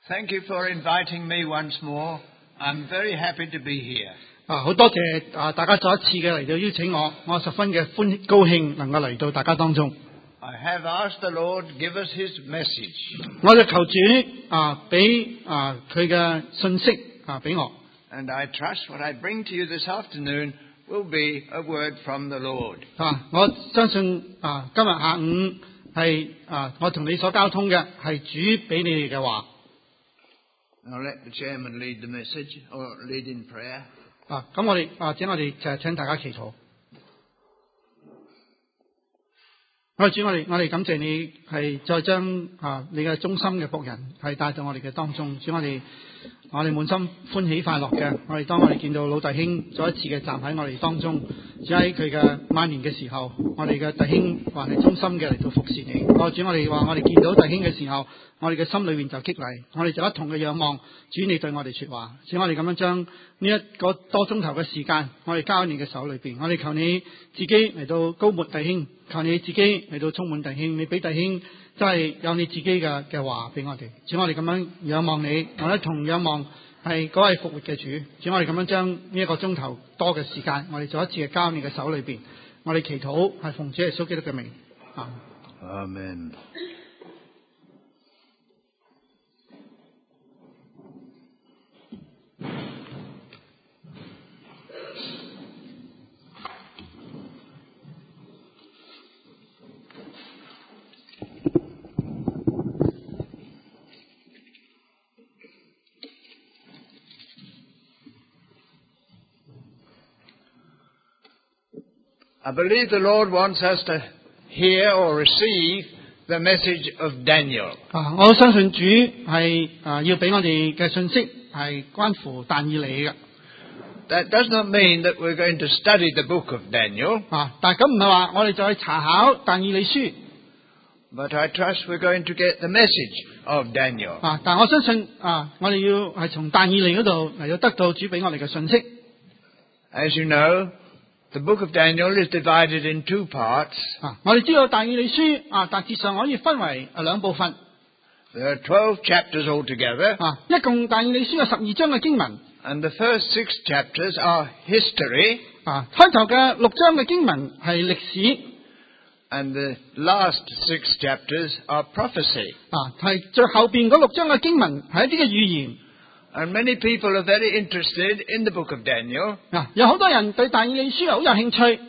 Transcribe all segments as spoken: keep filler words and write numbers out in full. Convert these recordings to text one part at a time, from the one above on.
Thank you for inviting me once more. I'm very happy to be here. 啊，好多謝啊大家再一次嘅嚟到邀請我，我十分嘅歡高興能夠嚟到大家當中。 I have asked the Lord give us His message. 我就求主啊俾啊佢嘅信息啊俾我。 And I trust what I bring to you this afternoon will be a word from the Lord. 啊，我相信啊今日下午係啊我同你所交通嘅係主俾你哋嘅話。 I'll let the chairman lead the message or lead in prayer. 啊，咁我哋或者我哋就係請大家祈禱。我哋主，我哋我哋感謝你係再將啊你嘅忠心嘅僕人係帶到我哋嘅當中。主，我哋我哋滿心歡喜快樂嘅。我哋當我哋見到老弟兄再一次嘅站喺我哋當中，主喺佢嘅晚年嘅時候，我哋嘅弟兄還係忠心嘅嚟到服侍你。我主，我哋話我哋見到弟兄嘅時候，我哋嘅心裏面就激勵，我哋就一同嘅仰望主你對我哋說話。主，我哋咁樣將呢一個多鐘頭嘅時間，我哋交喺你嘅手裏邊。我哋求你自己嚟到高抹弟兄，求你自己嚟到充滿弟兄，你俾弟兄真係有你自己嘅嘅話俾我哋。主，我哋咁樣仰望你，我哋同仰望係嗰位復活嘅主。主，我哋咁樣將呢一個鐘頭多嘅時間，我哋再一次嘅交喺你嘅手裏邊。我哋祈禱係奉主耶穌基督嘅名。啊 Amen. I believe the Lord wants us to hear or receive the message of Daniel. 啊，我相信主係啊要俾我哋嘅信息係關乎但以理嘅。 That does not mean that we're going to study the book of Daniel. 啊，但係咁唔係話我哋就去查考但以理書。 But I trust we're going to get the message of Daniel. 啊，但我相信啊，我哋要係從但以理嗰度嚟到得到主俾我哋嘅信息。 As you know, the book of Daniel is divided in two parts. 啊，我哋知道但以理書啊，大致上可以分為兩部分。 There are twelve chapters altogether. 啊，一共但以理書有十二章嘅經文。 And the first six chapters are history. 啊，開頭嘅六章嘅經文係歷史。 And the last six chapters are prophecy. 啊，係最後邊嗰六章嘅經文係一啲嘅預言。 And many people are very interested in the book of Daniel. 啊，有好多人對但以理書好有興趣。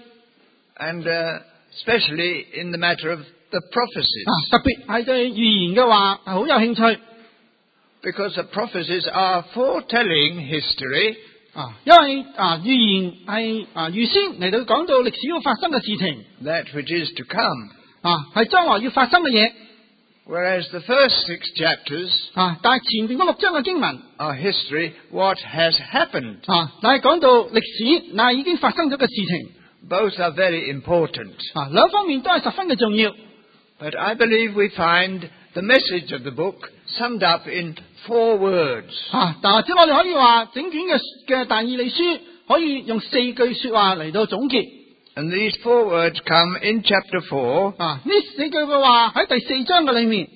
And uh, especially in the matter of the prophecies. 啊，特別係對預言嘅話係好有興趣。 Because the prophecies are foretelling history. 啊，因為啊預言係啊預先嚟到講到歷史要發生嘅事情。 That which is to come. 啊，係將來要發生嘅嘢。 Whereas the first six chapters 啊，但係前邊嗰六章嘅經文 are history, what has happened. 啊，但係講到歷史，嗱已經發生咗嘅事情。 Both are very important. 啊，兩方面都係十分嘅重要。 But I believe we find the message of the book summed up in four words. 啊，但或者我哋可以話整卷嘅嘅但以理書可以用四句說話嚟到總結。 And these four words come in chapter four. 啊，呢四句嘅話喺第四章嘅裏面。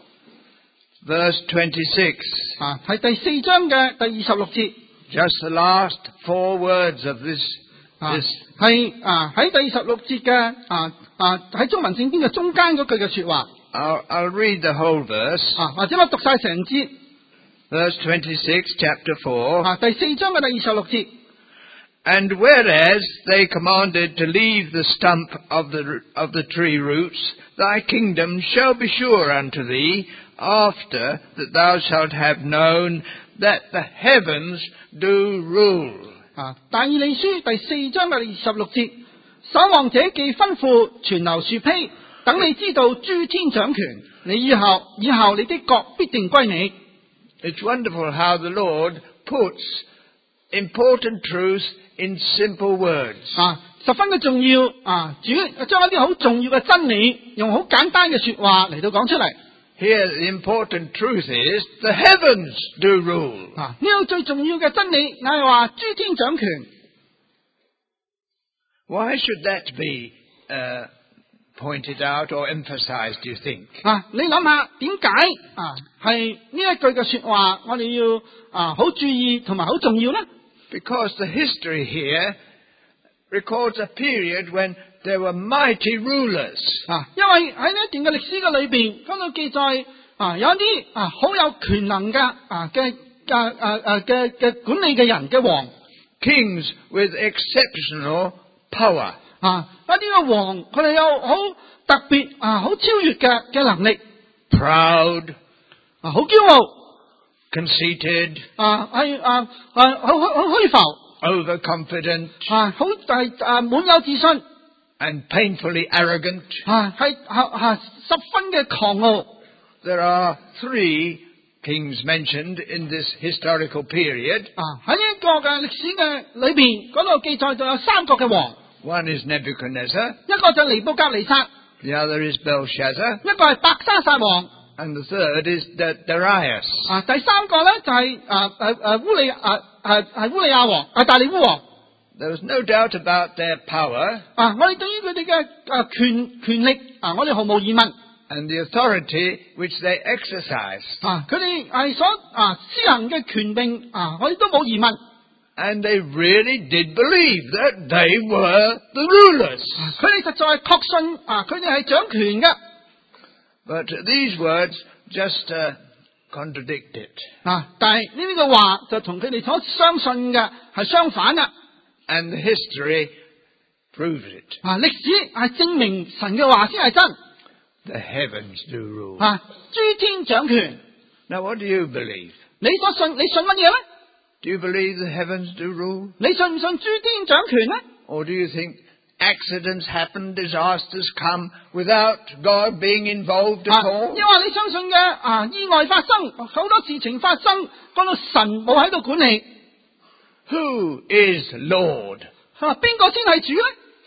Verse twenty-six. 啊，係第四章嘅第二十六節。 Just the last four words of this. 啊， this 係啊喺第二十六節嘅啊啊喺中文聖經嘅中間嗰句嘅說話。 I'll, I'll read the whole verse. 啊，或者我讀晒成節。 Verse twenty-six, chapter four. 啊，第四章嘅第二十六節。 And whereas they commanded to leave the stump of the of the tree roots, thy kingdom shall be sure unto thee, after that thou shalt have known that the heavens do rule. 啊，但以理書第四章嘅二十六節，守望者既吩咐存留樹坯，等你知道諸天掌權，你以後以後你的國必定歸你。 It's wonderful how the Lord puts important truths in simple words. 啊，十分嘅重要啊！主將一啲好重要嘅真理，用好簡單嘅說話嚟到講出嚟。 Here the important truth is the heavens do rule. 啊，呢個最重要嘅真理，乃係話諸天掌權。 Why should that be uh, pointed out or emphasized, do you think? 啊，你諗下點解啊係呢一句嘅說話，我哋要啊好注意同埋好重要呢？ Because the history here records a period when there were mighty rulers. 啊，因為喺呢一段嘅歷史嘅裏邊，嗰度記載啊有一啲啊好有權能嘅啊嘅嘅啊啊嘅嘅管理嘅人嘅王 Kings with exceptional power. 啊，一啲嘅王佢哋有好特別啊好超越嘅嘅能力 Proud, 啊，好驕傲 conceited, 啊係啊啊好好好虛浮 overconfident, 啊好大啊滿有自信 and painfully arrogant. 啊係啊啊十分嘅狂傲 There are three kings mentioned in this historical period. 啊喺呢一個嘅歷史嘅裏邊嗰度記載到有三個嘅王。 One is Nebuchadnezzar, 一個就尼布甲尼撒， the other is Belshazzar, 一個係伯沙撒王， and the third is Da- Darius. 啊，第三個咧就係啊誒誒烏利啊係係烏利亞王，係大利烏王。 There was no doubt about their power 啊，我哋對於佢哋嘅啊權權力啊，我哋毫無疑問。 and the authority which they exercised. 啊，佢哋係所啊施行嘅權柄啊，我哋都冇疑問。 And they really did believe that they were the rulers. 佢哋實在係確信啊，佢哋係掌權嘅。 But these words just uh, contradict it. 啊，但係呢啲嘅話就同佢哋所相信嘅係相反嘅。 And the history proves it. 啊，歷史係證明神嘅話先係真。 The heavens do rule. 啊，諸天掌權。 Now what do you believe? 你所信，你信乜嘢咧？ Do you believe the heavens do rule? 你信唔信諸天掌權咧？ Or do you think accidents happen, disasters come without God being involved 啊， at all? 因為你相信嘅啊意外發生，好多事情發生，講到神冇喺度管理。 Who is Lord? 啊，邊個先係主咧？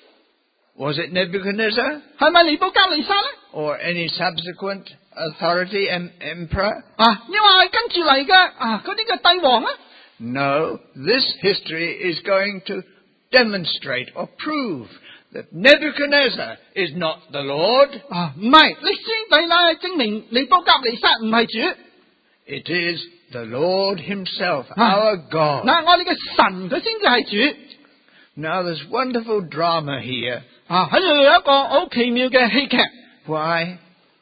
Was it Nebuchadnezzar 係咪尼布甲尼撒咧？ or any subsequent authority em- emperor? 啊，因為跟住嚟嘅啊嗰啲嘅帝王咧？ No, this history is going to demonstrate or prove that Nebuchadnezzar is not the Lord. 啊，唔係，歷史地乃係證明尼布甲尼撒唔係主。 It is the Lord himself, Ah. our God. 嗱，我哋嘅神佢先至係主。 Now there's wonderful drama here. 啊，喺度有一個好奇妙嘅戲劇。 Why?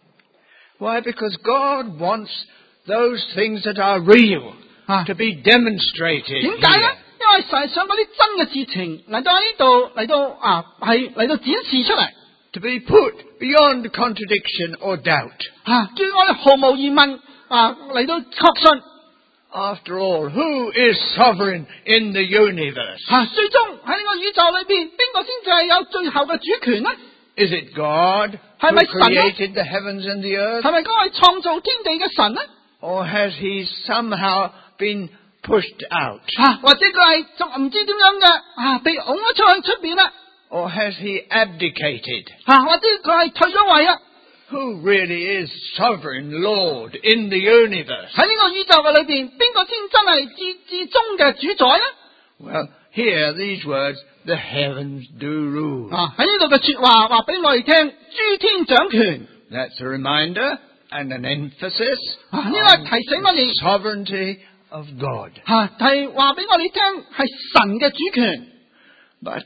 Why? Because God wants those things that are real 啊， to be demonstrated 點解咧？ here. 因為神想嗰啲真嘅事情嚟到喺呢度嚟到啊係嚟到展示出嚟。 To be put beyond contradiction or doubt. 啊，叫我哋毫無疑問啊嚟到確信。 After all, who is sovereign in the universe? 啊，最終喺呢個宇宙裏邊，邊個先至係有最後嘅主權呢？ Is it God who 係咪神呢？ created the heavens and the earth? 係咪嗰位創造天地嘅神呢？ Or has he somehow been pushed out? 啊，或者佢係仲唔知點樣嘅啊，被拱咗出去出邊啦？ Or has he abdicated? 啊，或者佢係退咗位啦？ Who really is sovereign Lord in the universe? 喺呢個宇宙嘅裏邊，邊個先真係至至終嘅主宰呢？ Well, here these words, the heavens do rule. 啊，喺呢度嘅說話話俾我哋聽，諸天掌權。 That's a reminder and an emphasis 啊，呢個係提醒我 on 哋 the sovereignty of God. 吓，係話俾我哋聽係神嘅主權。 But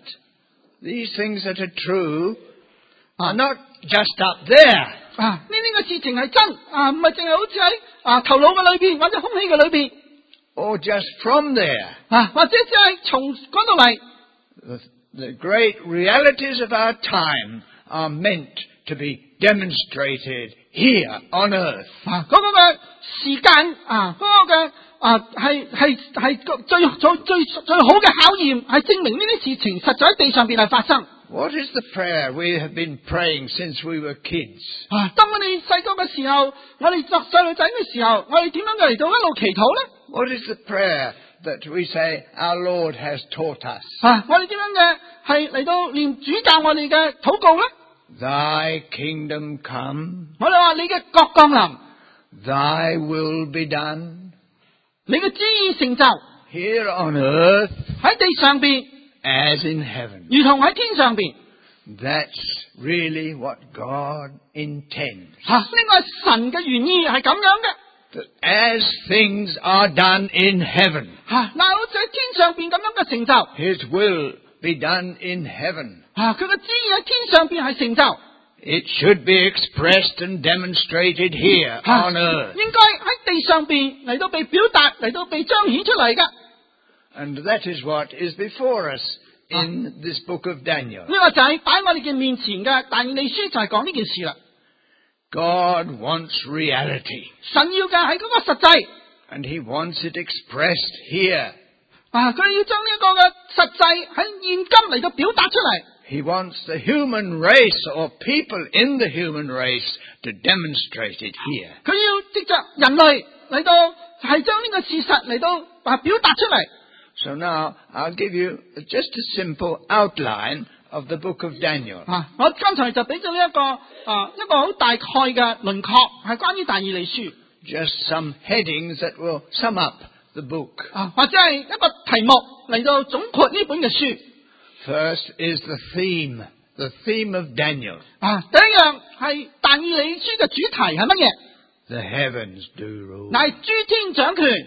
these things that are true 啊 are not just up there. 啊，呢啲嘅事情係真啊，唔係淨係好似喺啊頭腦嘅裏邊或者空氣嘅裏邊 Or just from there. 啊，或者只係從嗰度嚟 The, the great realities of our time are meant to be demonstrated here on earth. 啊，嗰、個嘅時間啊，嗰、個嘅啊係係係最最最最好嘅考驗，係證明呢啲事情實在喺地上邊係發生。 What is the prayer we have been praying since we were kids? 啊，當我哋細個嘅時候，我哋作細路仔嘅時候，我哋點樣嘅嚟到一路祈禱咧？ What is the prayer that we say our Lord has taught us? 啊，我哋點樣嘅係嚟到念主教我哋嘅禱告咧？ Thy kingdom come, 我哋話你嘅國降臨， thy will be done 你嘅旨意成就 here on earth 喺地上邊， as in heaven. 如同喺天上邊。 That's really what God intends. 吓、呢個係神嘅原意係咁樣嘅。 That as things are done in heaven, 吓、嗱，好似喺天上邊咁樣嘅成就。 His will be done in heaven. 吓、佢嘅旨意喺天上邊係成就。 It should be expressed and demonstrated here 吓、 on earth. 應該喺地上邊嚟到被表達，嚟到被彰顯出嚟嘅。 And that is what is before us in this book of Daniel. 呢個就係擺我哋嘅面前嘅但以理書就係講呢件事啦。 God wants reality, 神要嘅係嗰個實際， and He wants it expressed here. 啊，佢要將呢一個嘅實際喺現今嚟到表達出嚟。 He wants the human race or people in the human race to demonstrate it here. 佢要藉着人類嚟到係將呢個事實嚟到啊表達出嚟。 So now I'll give you just a simple outline of the book of Daniel. 啊，我剛才就俾咗呢一個啊一個好大概嘅輪廓，係關於但以理書。 Just some headings that will sum up the book. 啊，或者係一個題目嚟到總括呢本嘅書。 First is the theme, the theme of Daniel. 啊，第一樣係但以理書嘅主題係乜嘢？ The heavens do rule. 乃係諸天掌權，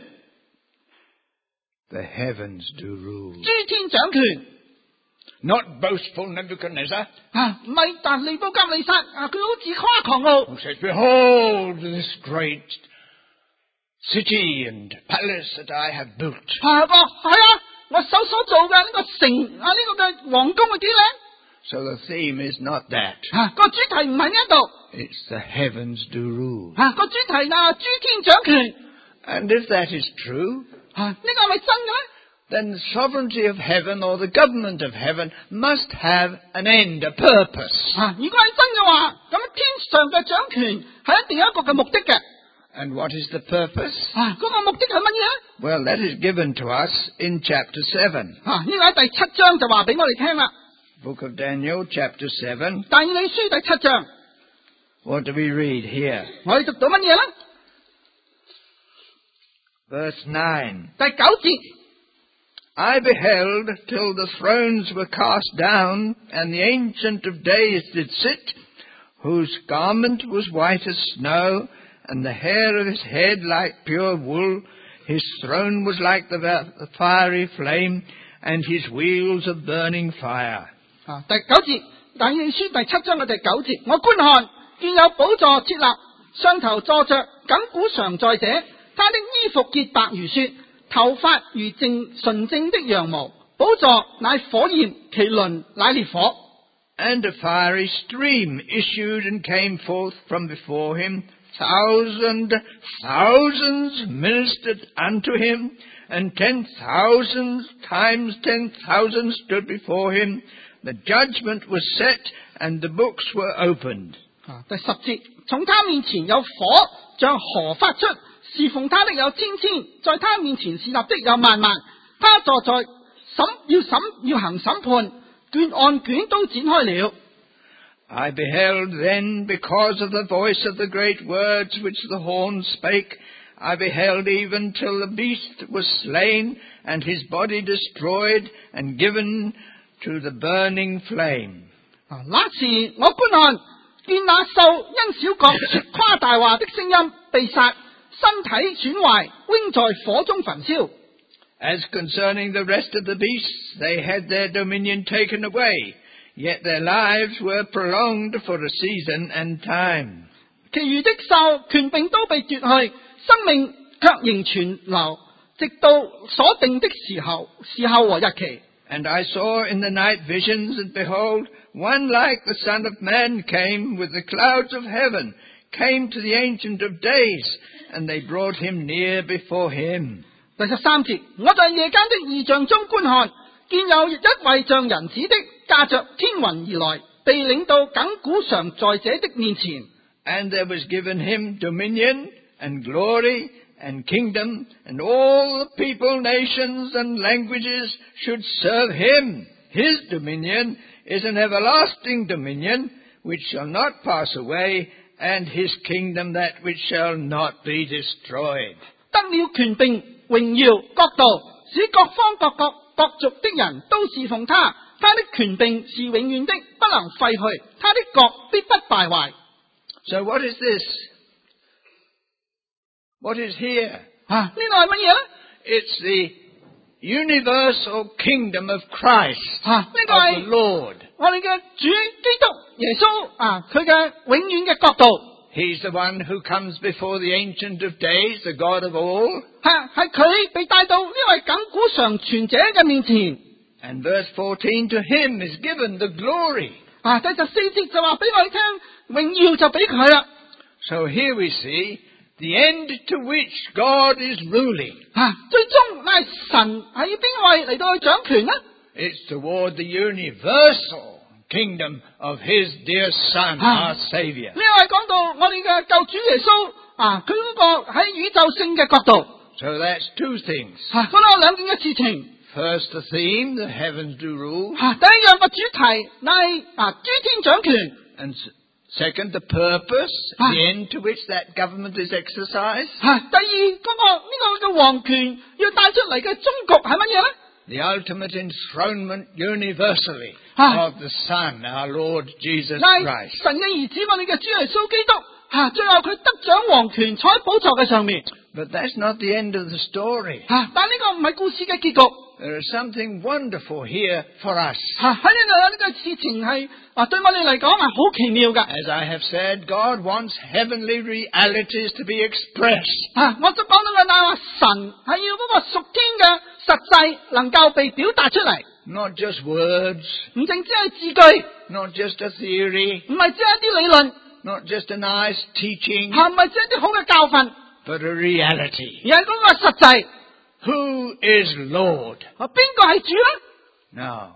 The heavens do rule. 諸天掌權。 Not boastful Nebuchadnezzar, 啊，唔係，但尼布甲尼撒啊，佢好自誇狂傲。 who says, Behold this great city and palace that I have built. 啊，個係啊，我手所做嘅呢個城啊，呢、個嘅皇宮係幾靚。 So the theme is not that. 啊，個主題唔係呢一度。 It's the heavens do rule. 啊，個主題啊，諸天掌權。 And if that is true, 啊，呢、個係咪真嘅咧？ then the sovereignty of heaven or the government of heaven must have an end, a purpose. 啊，如果係真嘅話，咁天上嘅掌權係一定有一個嘅目的嘅。 And what is the purpose? 啊，嗰、個目的係乜嘢咧？ Well, that is given to us in chapter seven. 啊，呢個喺第七章就話俾我哋聽啦。 Book of Daniel, chapter seven. 但以理書第七章， What do we read here? 我哋讀到乜嘢咧？ Verse nine. 第九節。 I beheld till the thrones were cast down, and the Ancient of Days did sit, whose garment was white as snow, and the hair of his head like pure wool. His throne was like the, the fiery flame, and his wheels of burning fire. 啊，第九節，但以理書第七章嘅第九節，我觀看，見有寶座設立，上頭坐着亙古常在者，他的衣服潔白如雪。頭髮如正純正的羊毛，寶座乃火焰，其輪乃烈火。 And a fiery stream issued and came forth from before him. Thousand thousands ministered unto him, and ten thousands times ten thousand stood before him. The judgment was set, and the books were opened. 啊，第十節，從他面前有火像河發出。侍奉他的有千千，在他面前侍立的有萬萬。他坐在審要審要行審判，卷案卷都展開了。 I beheld then, because of the voice of the great words which the horn spake, I beheld even till the beast was slain, and his body destroyed, and given to the burning flame. 啊，那時我觀看，見那獸因小國說誇大話的聲音被殺。身體損壞，扔在火中焚燒。 As concerning the rest of the beasts, they had their dominion taken away, yet their lives were prolonged for a season and time. 其餘的獸權柄都被奪去，生命卻仍存留，直到所定的時候、時候和日期。 And I saw in the night visions, and behold, one like the Son of Man came with the clouds of heaven, came to the Ancient of Days, and they brought him near before him. 第十三節，我在夜間的異象中觀看，見有一位像人子的駕着天雲而來，被領到亙古常在者的面前。 And there was given him dominion and glory and kingdom, and all the people, nations, and languages should serve him. His dominion is an everlasting dominion, which shall not pass away, and his kingdom that which shall not be destroyed. 得了權柄、榮耀、國度，使各方各國各族的人都侍奉他。他的權柄是永遠的，不能廢去，他的國必不敗壞。 So what is this? What is here? 啊，呢個係乜嘢咧？ It's the universal kingdom of Christ, 啊，呢個 of 係 the Lord. 我哋嘅主基督耶穌啊，佢嘅永遠嘅國度。 He's the one who comes before the Ancient of Days, the God of all. 係係佢被帶到呢位亙古常存者嘅面前。 And verse fourteen, to him is given the glory. 啊，第十四節就話俾我哋聽，榮耀就俾佢啦。 So here we see the end to which God is ruling. 啊，最終乃係神喺邊位嚟到去掌權呢？ It's toward the universal kingdom of his dear Son, our Saviour. 呢個係講到我哋嘅救主耶穌啊，佢嗰個喺宇宙性嘅角度。 So that's two things. 啊，講到兩件嘅事情。 First, the theme, the heavens do rule. 啊，第一樣嘅主題乃係啊，諸天掌權。 And s- second, the purpose, Ah. the end to which that government is exercised. 啊，第二嗰、個呢、個嘅皇權要帶出嚟嘅終局係乜嘢咧？ The ultimate enthronement universally Ah. of the Son, our Lord Jesus 乃 Christ. 係神嘅兒子，我哋嘅主耶穌基督。啊，最後佢得掌皇權，坐喺寶座嘅上面。 But that's not the end of the story. 啊，但呢個唔係故事嘅結局。 There is something wonderful here for us. 啊，喺呢度有呢個事情係啊，對我哋嚟講係好奇妙嘅。 As I have said, God wants heavenly realities to be expressed. 啊，我都講到嘅，但係話神係要嗰個屬天嘅實際能夠被表達出嚟， Not just words, 唔淨只係字句， not just a theory, 唔係只係一啲理論， not just a nice teaching, 係唔係只係一啲好嘅教訓， but a reality. 而係嗰個實際。 Who is Lord? 啊，邊個係主咧？ Now,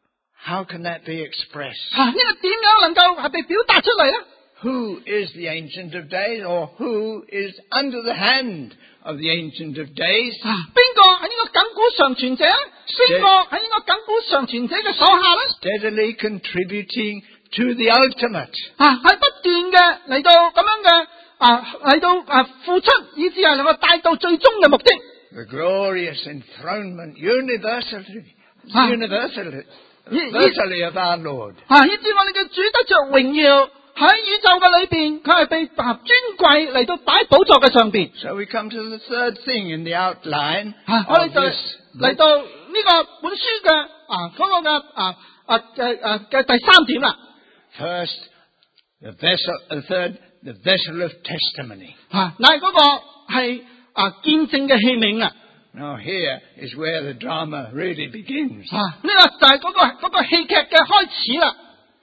how can that be expressed? 啊，呢個點樣能夠係被表達出嚟咧？ Who is the Ancient of Days, or who is under the hand of the Ancient of Days? 啊，邊個係呢個亙古常存者咧？邊個喺呢個亙古常存者嘅手下咧？ Steadily contributing to the ultimate. 啊，係不斷嘅嚟到咁樣嘅啊嚟到啊付出，以至係能夠帶到最終嘅目的。 The glorious enthronement universally, Ah. universally, Ye- universally of our Lord. 啊，以至我哋嘅主得着榮耀喺宇宙嘅裏邊，佢係被啊尊貴嚟到擺喺寶座嘅上邊。 So we come to the third thing in the outline 啊，我哋 of 就 this 嚟 book. 到呢個本書嘅啊嗰、個嘅啊啊嘅啊嘅第三點啦。 First, the vessel, the third, the vessel of testimony. 啊，嗱嗰個係啊見證嘅器皿啊。 Now here is where the drama really begins. 啊，呢、個就係嗰、個嗰、個戲劇嘅開始啦。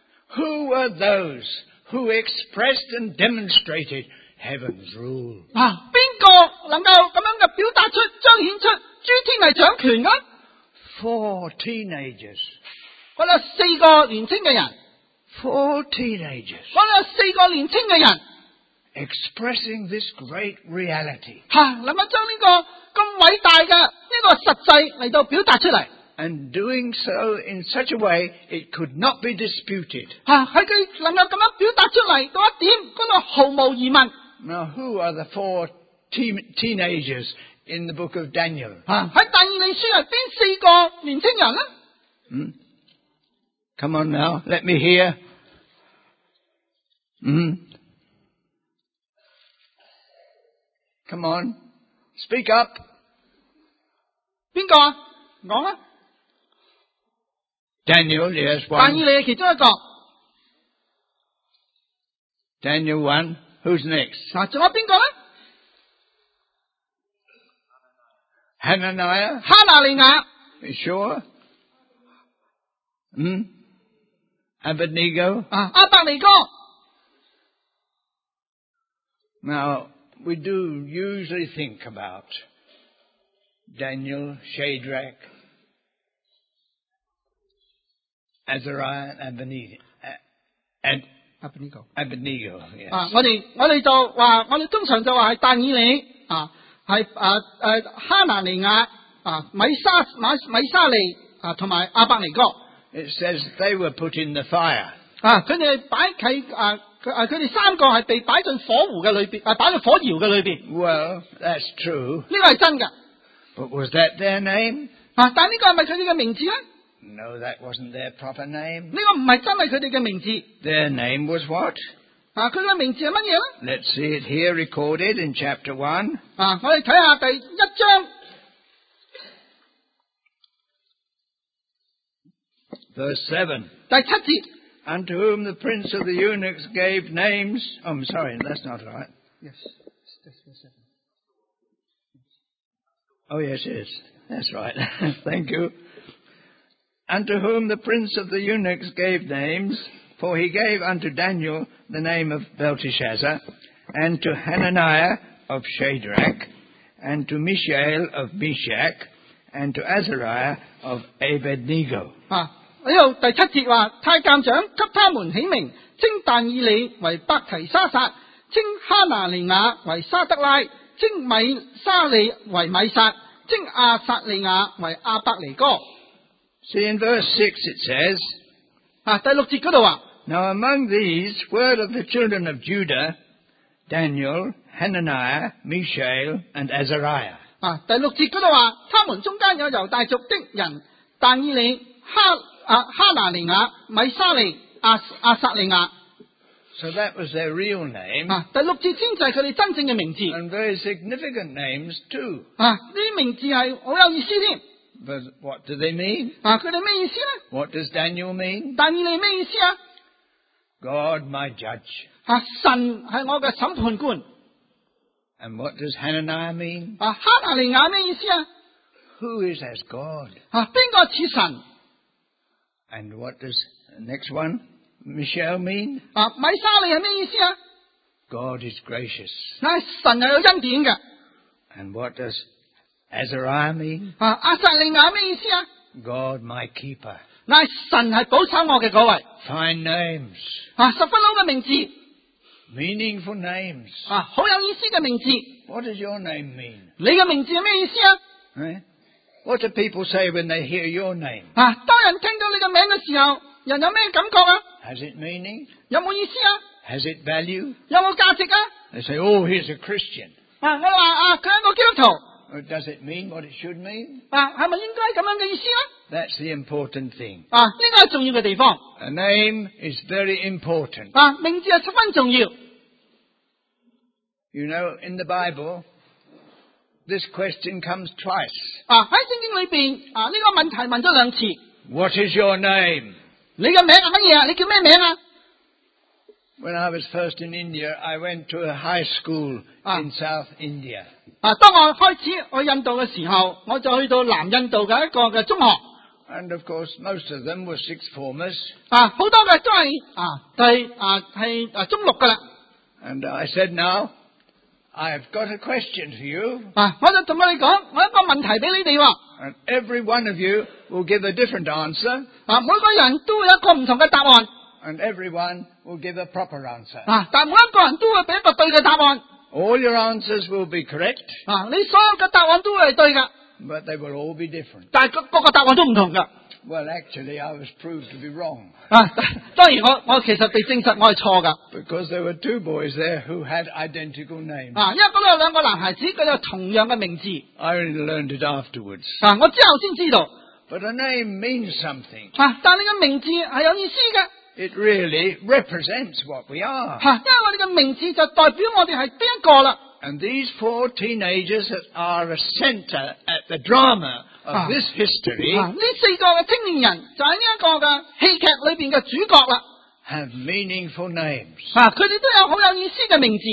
Who were those who expressed and demonstrated heaven's rule? 啊，邊個能夠咁樣嘅表達出、彰顯出諸天係掌權嘅？ Four teenagers. 我哋有四個年青嘅人， Four teenagers 我哋有四個年青嘅人， expressing this great reality 吓、能夠將呢個咁偉大嘅呢個實際嚟到表達出嚟， and doing so in such a way it could not be disputed. 吓喺佢能夠咁樣表達出嚟到一點，嗰度毫無疑問。 Now who are the four teen- teenagers in the book of Daniel? 吓喺但以理書係邊四個年青人呢？ Hmm? Come on now, let me hear. Hmm? Come on, speak up. 邊個啊？講啊！ Daniel, yes, 但以 one. 理係其中一個。 Daniel one. Who's next? 嗱，仲有邊個咧？ Hananiah? 哈拿利亞、 You sure? Hmm? Abednego? 啊阿伯尼哥。 Now, we do usually think about Daniel, Shadrach, Azariah, and Abednego. And 阿伯尼哥。 Abednego, yes. 啊，我哋我哋就話，我哋通常就話係但以理啊，係啊誒哈拿尼亞啊米沙米米沙利啊同埋阿伯尼哥 It says they were put in the fire. 啊，佢哋擺喺啊佢啊佢哋三個係被擺進火湖嘅裏邊，啊擺喺火窯嘅裏邊， Well, that's true. 呢個係真㗎 But was that their name? 啊！但係呢個係咪佢哋嘅名字咧？ No, that wasn't their proper name. 呢個唔係真係佢哋嘅名字。 Their name was what? 啊，佢嘅名字係乜嘢咧？ Let's see it here recorded in chapter one. 啊，我哋睇下第一章 Verse seven. 第七節。 Unto whom the prince of the eunuchs gave names. Oh, I'm sorry, that's not right. Yes, that's verse seven. Oh, yes, yes. That's right. Thank you. Unto whom the prince of the eunuchs gave names, for he gave unto Daniel the name of Belteshazzar, and to Hananiah of Shadrach, and to Mishael of Meshach, and to Azariah of Abednego. 啊，呢度第七節話，太監長給他們起名，稱但以理為伯提沙撒，稱哈拿尼亞為沙德拉，稱米沙利為米撒，稱亞撒利亞為亞伯尼哥。 See, in verse six it says, 啊，第六節嗰度話。 Now among these were of the children of Judah, Daniel, Hananiah, Mishael, and Azariah. 啊，第六節嗰度話，他們中間有猶大族的人，但以理、哈啊哈拿尼亞、米沙利、亞亞撒利亞。 So that was their real name. 啊，第六節先就係佢哋真正嘅名字。 And very significant names too. 啊，呢啲名字係好有意思添。 But what do they mean? 啊，佢哋咩意思咧？ What does Daniel mean? 但以理咩意思啊？ God my judge. 啊，神係我嘅審判官。 And what does Hananiah mean? 啊，哈拿尼亞咩意思啊？ Who is as God? 啊，邊個似神？ And what does the next one, Mishael, mean? 啊，米沙利係咩意思啊？ God is gracious. 啊，神係有恩典嘅。 And what does Azariah mean? 啊，亞撒利亞咩意思啊？ God my keeper. 乃神係保守我嘅嗰位。 Fine names. 啊，十分好嘅名字。 Meaningful names. 啊，好有意思嘅名字。 What does your name mean? 你嘅名字係咩意思啊？ Eh? What do people say when they hear your name? 啊，當人聽到你嘅名嘅時候，人有咩感覺啊？ Has it meaning? 有冇意思啊？ Has it value? 有冇價值啊？ They say, oh, here's a Christian. 啊，我話啊，佢係一個基督徒。 Or does it mean what it should mean? 啊，係咪應該咁樣嘅意思啊？ That's the important thing. 啊，呢個係重要嘅地方。 A name is very important. 啊，名字係十分重要。 You know, in the Bible, this question comes twice. 啊，喺聖經裏邊，啊呢、這個問題問咗兩次。 What is your name? 你嘅名係乜嘢啊？你叫咩名啊？ When I was first in India, I went to a high school Ah. in South India. 啊，當我開始去印度嘅時候，我就去到南印度嘅一個嘅中學。 And of course, most of them were sixth formers. 啊，好多嘅都係啊，係啊係啊中六噶啦。 And I said, now, I've got a question for you. 啊，我就同佢哋講，我有一個問題俾你哋喎。 And every one of you will give a different answer. 啊，每個人都會有一個唔同嘅答案。 And everyone will give a proper answer. 啊，但每一個人都會俾一個對嘅答案。 All your answers will be correct, 啊，你所有嘅答案都會係對噶， but they will all be different. 但係各各個答案都唔同噶。 Well, actually, I was proved to be wrong. 啊，當然我我其實被證實我係錯噶。 Because there were two boys there who had identical names. 啊，因為嗰度有兩個男孩子，佢有同樣嘅名字。 I only learned it afterwards. 啊，我之後先知道。 But a name means something. 啊，但係你嘅名字係有意思嘅。 It really represents what we are. 吓、因為我哋嘅名字就代表我哋係邊一個啦。 And these four teenagers that are a center at the drama of Ah. this history 啊，呢四個嘅青年人就係呢一個嘅戲劇裏邊嘅主角啦。 have meaningful names. 啊，佢哋都有好有意思嘅名字。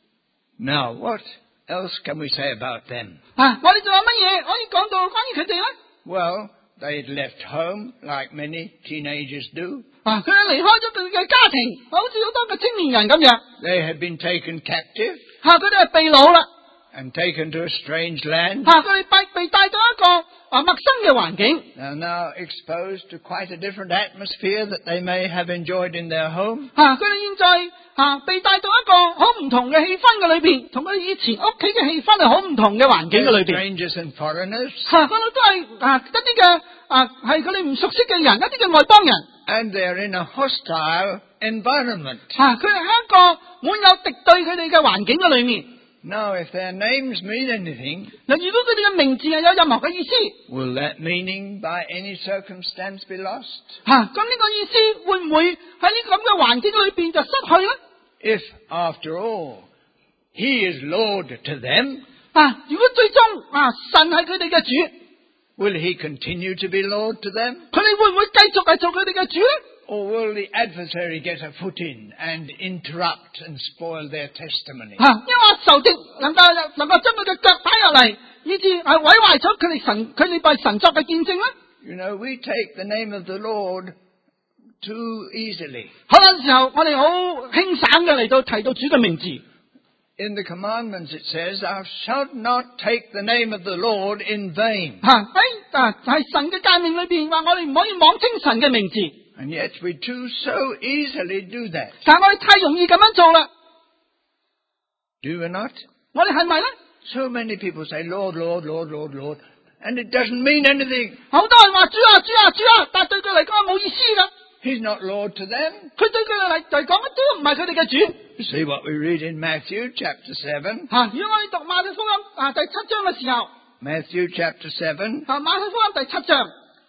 Now, what else can we say about them? 啊，我哋仲有乜嘢可以講到關於佢哋咧？ Well, they'd left home like many teenagers do. 啊，佢哋離開咗佢哋嘅家庭，好似好多嘅青年人咁樣。 They had been taken captive 吓、佢哋係被擄啦。 and taken to a strange land. 吓、佢哋被被帶到一個啊陌生嘅環境。 They're now exposed to quite a different atmosphere that they may have enjoyed in their home. 吓、佢哋現在吓、被帶到一個好唔同嘅氣氛嘅裏邊，同佢哋以前屋企嘅氣氛係好唔同嘅環境嘅 They're 裏邊。 strangers and foreigners. 吓、嗰度都係啊一啲嘅啊係佢哋唔熟悉嘅人，一啲嘅外邦人。 And they're in a hostile environment. 吓、佢哋喺一個滿有敵對佢哋嘅環境嘅裏面。 Now, if their names mean anything, 嗱，如果佢哋嘅名字係有任何嘅意思， will that meaning by any circumstance be lost? 吓咁呢個意思會唔會喺呢咁嘅環境裏邊就失去咧？ If, after all, he is Lord to them, 啊，如果最終啊神係佢哋嘅主， will he continue to be Lord to them? 佢哋會唔會繼續係做佢哋嘅主咧？ Or will the adversary get a foot in and interrupt and spoil their testimony? 吓、因為仇敵能夠能夠將佢嘅腳擺入嚟，以致係毀壞咗佢哋神佢哋為神作嘅見證咧。 You know, we take the name of the Lord too easily. 好多時候我哋好輕省嘅嚟到提到主嘅名字。 In the commandments it says, thou shalt not take the name of the Lord in vain. 吓喺啊喺神嘅誡命裏邊話我哋唔可以妄稱神嘅名字， And yet we do so easily do that. 但係我哋太容易咁樣做啦。 Do we not? 我哋係咪咧？ So many people say, Lord, Lord, Lord, Lord, Lord. And it doesn't mean anything. 好多人話主啊主啊主啊，但係對佢嚟講係冇意思噶。 He's not Lord to them. 佢對佢哋嚟嚟講都唔係佢哋嘅主。 You see what we read in Matthew chapter seven. 吓、如果我哋讀馬太福音啊第七章嘅時候， Matthew chapter seven. 啊馬太福音第七章。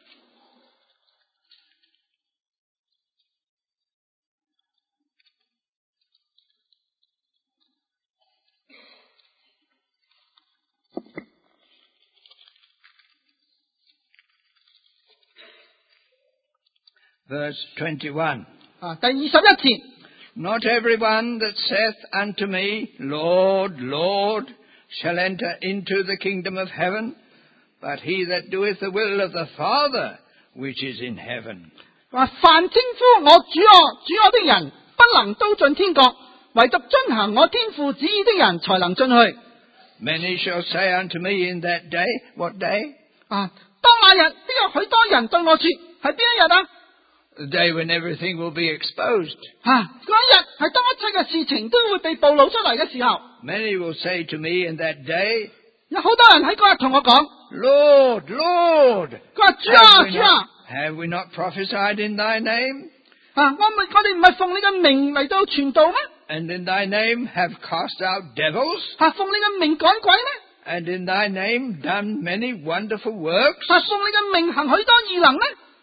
Verse twenty-one. 啊第二十一節。 Not everyone that saith unto me, Lord, Lord, shall enter into the kingdom of heaven, but he that doeth the will of the Father which is in heaven. 話凡稱呼我主我主我的人，不能都進天國，唯獨遵行我天父旨意的人才能進去。 Many shall say unto me in that day, what day? 啊，當那日必有許多人對我說，係邊一日啊？ The day when everything will be exposed. 啊，嗰一日係當一切嘅事情都會被暴露出嚟嘅時候， Many will say to me in that day, 有好多人喺嗰日同我講， Lord, Lord, 佢話主啊 have we 主啊， not, have we not prophesied in thy name? 啊，我咪我哋唔係奉你嘅名嚟到傳道咩？ And in thy name have cast out devils? 啊，奉你嘅名趕鬼咩？ And in thy name done many wonderful works? 啊，奉你嘅名行許多異能咩？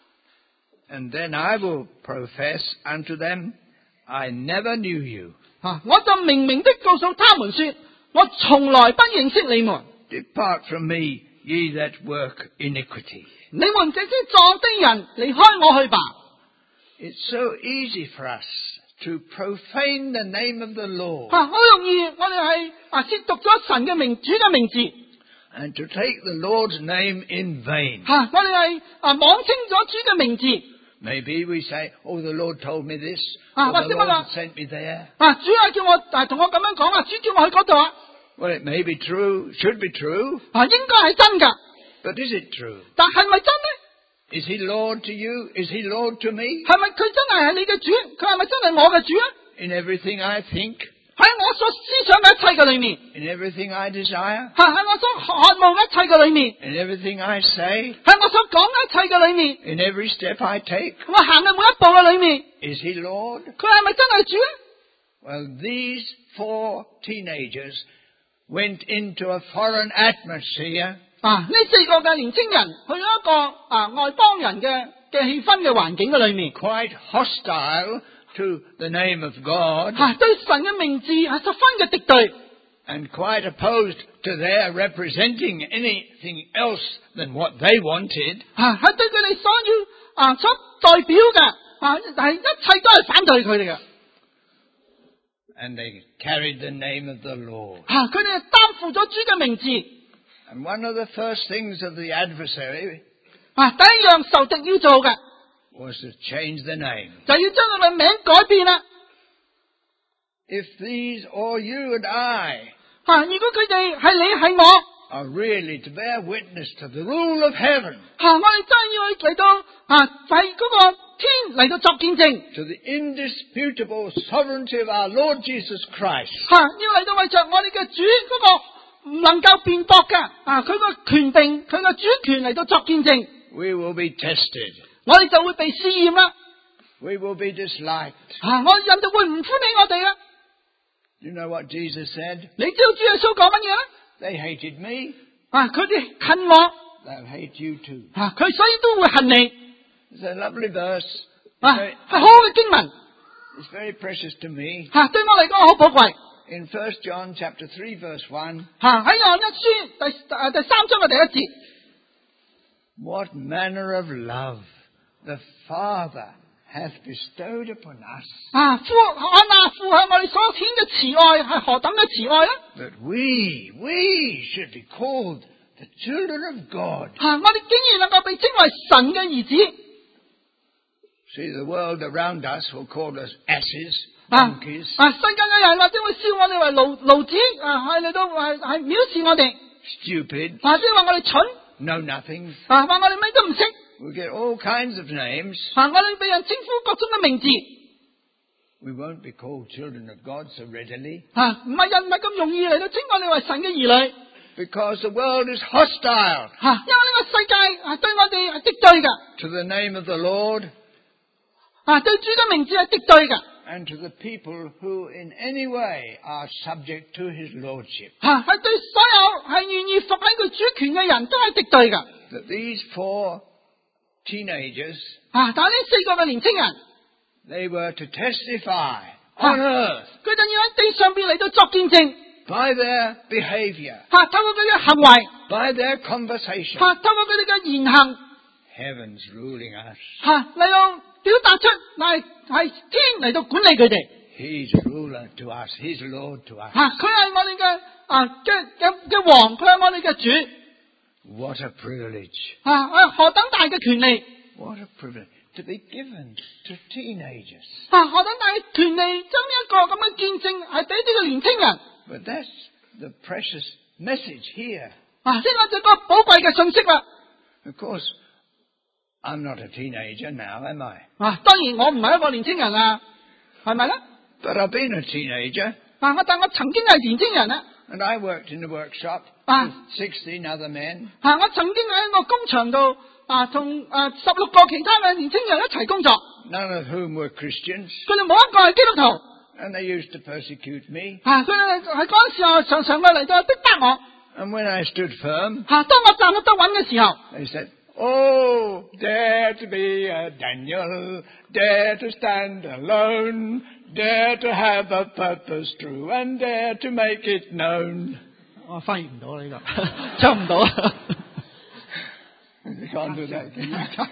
And then I will profess unto them, I never knew you. 啊，我就明明的告訴他們說，我從來不認識你們。 Depart from me, ye that work iniquity. 你們這些作的人，離開我去吧。 It's so easy for us to profane the name of the Lord 啊，好容易，我哋係啊褻瀆咗神嘅名，主嘅名字。 and to take the Lord's name in vain. 吓、我哋係啊妄稱咗主嘅名字。 Maybe we say, oh, the Lord told me this, Ah, or the what's the Lord matter? sent me there. 啊，主啊叫我啊同我咁樣講啊，主叫我去嗰度啊。 Well, it may be true, should be true, 啊，應該係真噶， but is it true? 但係咪真呢？ Is he Lord to you? Is he Lord to me? 係咪佢真係係你嘅主？佢係咪真係我嘅主啊？ In everything I think, 喺我所思想嘅一切嘅裏面， in everything I desire, 吓喺我所渴望嘅一切嘅裏面， in everything I say, 喺我所講嘅一切嘅裏面， in every step I take, 我行嘅每一步嘅裏面， is he Lord? 佢係咪真係主啊？ Well, these four teenagers went into a foreign atmosphere 啊！呢四個嘅年青人去咗一個啊外邦人嘅嘅氣氛嘅環境嘅裏面， quite hostile to the name of God 吓、對神嘅名字係十分嘅敵對， and quite opposed to their representing anything else than what they wanted. 吓係對佢哋所要啊所代表嘅啊，但係一切都係反對佢哋嘅。 And they carried the name of the Lord. 吓佢哋係擔負咗主嘅名字。 And one of the first things of the adversary 啊，第一樣仇敵要做嘅 was to change the name. 就要將佢嘅名改變啦。 If these or you and I 吓、如果佢哋係你係我， are really to bear witness to the rule of heaven, 吓、我哋真係要去嚟到啊，喺嗰個天嚟到作見證， to the indisputable sovereignty of our Lord Jesus Christ, 吓、要嚟到為着我哋嘅主嗰個唔能夠辯駁嘅啊，佢個權定，佢個主權嚟到作見證， we will be tested. 我哋就會被試驗啦。 We will be disliked. 吓、我人就會唔歡喜我哋啊。 You know what Jesus said? 你知道主耶穌講乜嘢咧？ They hated me. 啊，佢哋恨我， They'll hate you too. 啊，佢所以都會恨你。 It's a lovely verse. 啊， It's 係 very, 好好嘅經文， it's very precious to me. 吓、對我嚟講好寶貴。 In First John chapter three verse one, 吓、喺約翰一書第誒第三章嘅第一節， what manner of love the Father hath bestowed upon us, 啊，父看啊，父向我哋所顯嘅慈愛係何等嘅慈愛咧？ that we, we should be called the children of God. 吓、我哋竟然能夠被稱為神嘅兒子。 See, the world around us will call us asses, 啊 donkeys, 啊！世界嘅人或者會笑我哋為奴奴子，啊，係嚟到係係藐視我哋， stupid, 啊，即係話我哋蠢， know nothing. 啊，話我哋咩都唔識， We get all kinds of names. 啊，我哋被人稱呼各種嘅名字， We won't be called children of God so readily 啊，唔係人唔係咁容易嚟到稱我哋為神嘅兒女， because the world is hostile 啊，因為呢個世界啊對我哋係敵對嘅， to the name of the Lord 啊，對主嘅名字係敵對嘅， and to the people who in any way are subject to his lordship. 啊，係對所有係願意服喺佢主權嘅人都係敵對嘅， That these four teenagers, 啊，但係呢四個嘅年青人， they were to testify on earth 佢哋要喺地上邊嚟到作見證， by their behavior, 啊，透過佢嘅行為， by their conversation, 啊，透過佢哋嘅言行。 heaven's ruling us. 吓嚟到表達出，係係天嚟到管理佢哋。 He's ruler to us. He's Lord to us. 吓，佢係我哋嘅啊嘅嘅嘅王，佢係我哋嘅主。 What a privilege. 啊啊，何等大嘅權利！ What a privilege to be given to teenagers. 啊，何等大嘅權利，將呢一個咁嘅見證係俾呢個年青人。 But that's the precious message here. 啊，呢個就個寶貴嘅信息啦。 Of course, I'm not a teenager now, am I? 啊，當然我唔係一個年青人啊，係咪咧？ But I've been a teenager, 啊，我但我曾經係年青人啊。 and I worked in the workshop Ah. with sixteen other men. 啊，我曾經喺個工場度啊，同啊十六個其他嘅年青人一齊工作， None of whom were Christians, 佢哋冇一個係基督徒。 and they used to persecute me. 啊！佢哋喺嗰陣時候常常嘅嚟到逼迫我。 And when I stood firm, 吓、當我站得得穩嘅時候， they said, "Oh, dare to be a Daniel, dare to stand alone, dare to have a purpose true, and dare to make it known." 我翻譯唔到呢個，唱唔到。 You can't do that. can you?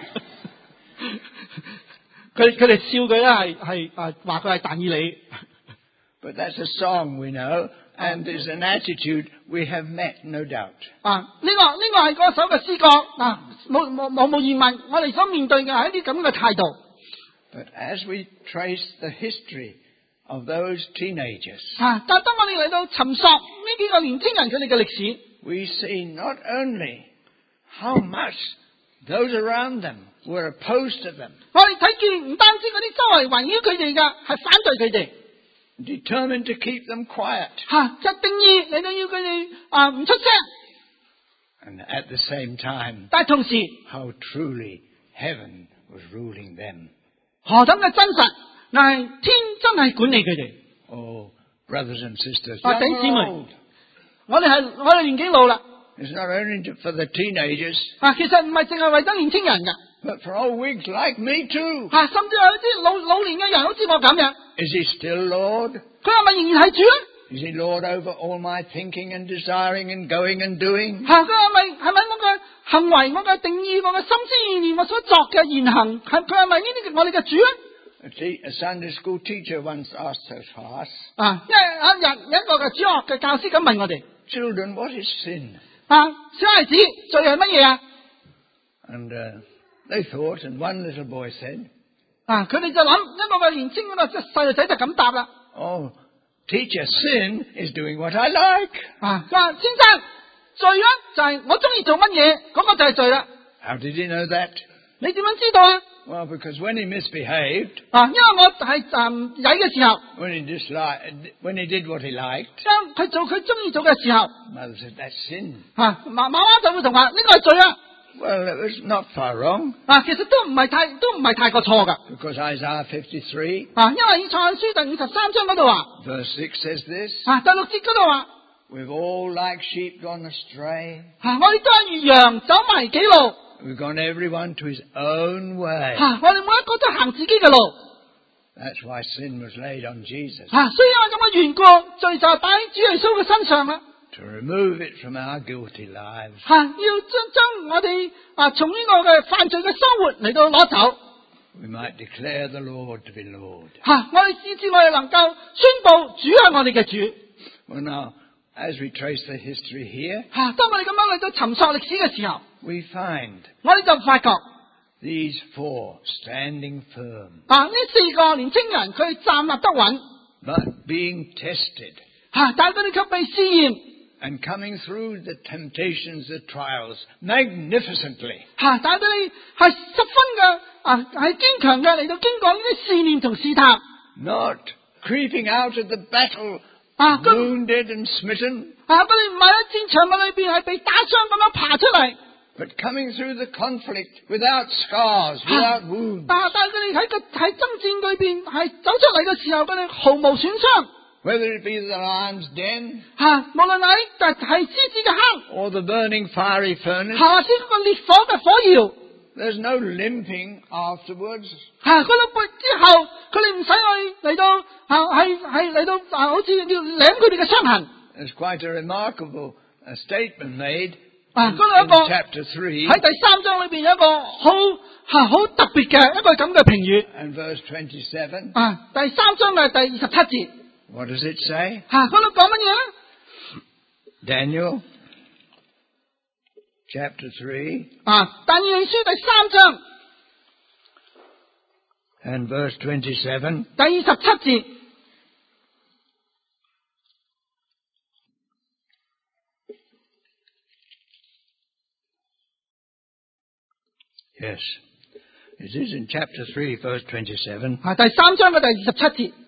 佢佢哋笑佢咧係係啊話佢係但以理。 But that's a song we know, and there's an attitude we have met, no doubt. 啊！呢、個呢、個係嗰首嘅詩歌啊，冇冇冇冇疑問，我哋所面對嘅係一啲咁嘅態度。 But as we trace the history of those teenagers, 啊！但係當我哋嚟到尋索呢幾個年青人佢哋嘅歷史， we see not only how much those around them were opposed to them, 我哋睇見唔單止嗰啲周圍圍繞佢哋嘅係反對佢哋。 determined to keep them quiet, 吓、就定義嚟到要佢哋啊唔出聲， and at the same time, 但係同時 how truly heaven was ruling them. 何等嘅真實，但係天真係管理佢哋。 Oh, brothers and sisters, 啊， young 弟兄姊 or 妹 old, 我哋係我哋年紀老啦， it's not only to- for the teenagers, 啊，其實唔係淨係為咗年青人㗎， but for old wigs like me too. 吓、甚至有啲老老年嘅人，好似我咁樣， Is he still Lord? 佢係咪仍然係主咧？ Is he Lord over all my thinking and desiring and going and doing? 吓、佢係咪係咪我嘅行為、我嘅定義、我嘅心思意念、我所作嘅言行，係佢係咪呢啲我哋嘅主咧？ A, te- a Sunday school teacher once asked us, class, 啊，因為有一日有一個嘅主學嘅教師咁問我哋， children, what is sin? 啊，小孩子罪係乜嘢啊？ And uh, they thought, and one little boy said, 啊！佢哋就諗一個嘅年青嗰個細路仔就咁答啦。 oh, teacher, sin is doing what I like. 啊，佢話先生罪咧就係我中意做乜嘢，嗰個就係罪啦。 How did he know that? 你點樣知道啊？ Well, because when he misbehaved, 啊，因為我係誒曳嘅時候， when he disliked, when he did what he liked, 將佢做佢中意做嘅時候， mother said, that's sin. 啊，媽媽媽就會同話呢個係罪啊。 Well, it was not far wrong. 啊，其實都唔係太都唔係太過錯㗎。 Because Isaiah fifty-three, 啊，因為以賽亞書第五十三章嗰度話， verse six says this, 啊，第六節嗰度話， we've all like sheep gone astray. 啊，我哋都係如羊走迷己路。 We've gone everyone to his own way. 啊，我哋每一個都行自己嘅路。 That's why sin was laid on Jesus. 啊，所以因為咁嘅緣故，罪就擺喺主耶穌嘅身上啦。 To remove it from our guilty lives. 吓、啊，要將將我哋啊從呢個嘅犯罪嘅生活嚟到攞走。 We might declare the Lord to be Lord. 吓、啊，我哋以致我哋能夠宣布主係我哋嘅主。 Well, now, as we trace the history here, 吓、啊，當我哋咁樣嚟到尋索歷史嘅時候， we find 我哋就發覺 these four standing firm, 啊，呢四個年青人佢站立得穩， but being tested 吓、啊，但係佢哋卻被試驗。 and coming through the temptations, the trials, magnificently. 吓、啊，但係佢哋係十分嘅啊，係堅強嘅嚟到經過呢啲試驗同試探。 Not creeping out of the battle, 啊，佢 wounded and smitten, 啊，佢哋唔係喺戰場嘅裏邊係被打傷咁樣爬出嚟。 but coming through the conflict without scars, without wounds. 但但係佢哋喺個喺爭戰裏邊係走出嚟嘅時候，佢哋毫無損傷。 Whether it be the lion's den 吓、無論喺係係獅子嘅坑， or the burning fiery furnace, 吓或者嗰個烈火嘅火窯， there's no limping afterwards. 吓嗰度之後，佢哋唔使去嚟到吓係係嚟到啊，好似要舐佢哋嘅傷痕。 There's quite a remarkable uh, statement made 啊， in, 嗰度有一 in 個 chapter three 喺第三章裏邊有一個好吓好特別嘅一個咁嘅評語。 and verse twenty-seven. 啊，第三章嘅第二十七節。 What does it say? 吓嗰度講乜嘢咧？ Daniel, chapter three 啊，但以理書第三章 and verse twenty-seven. 第二十七節。 Yes, it is in chapter three, verse twenty-seven. 啊，第三章嘅第二十七節。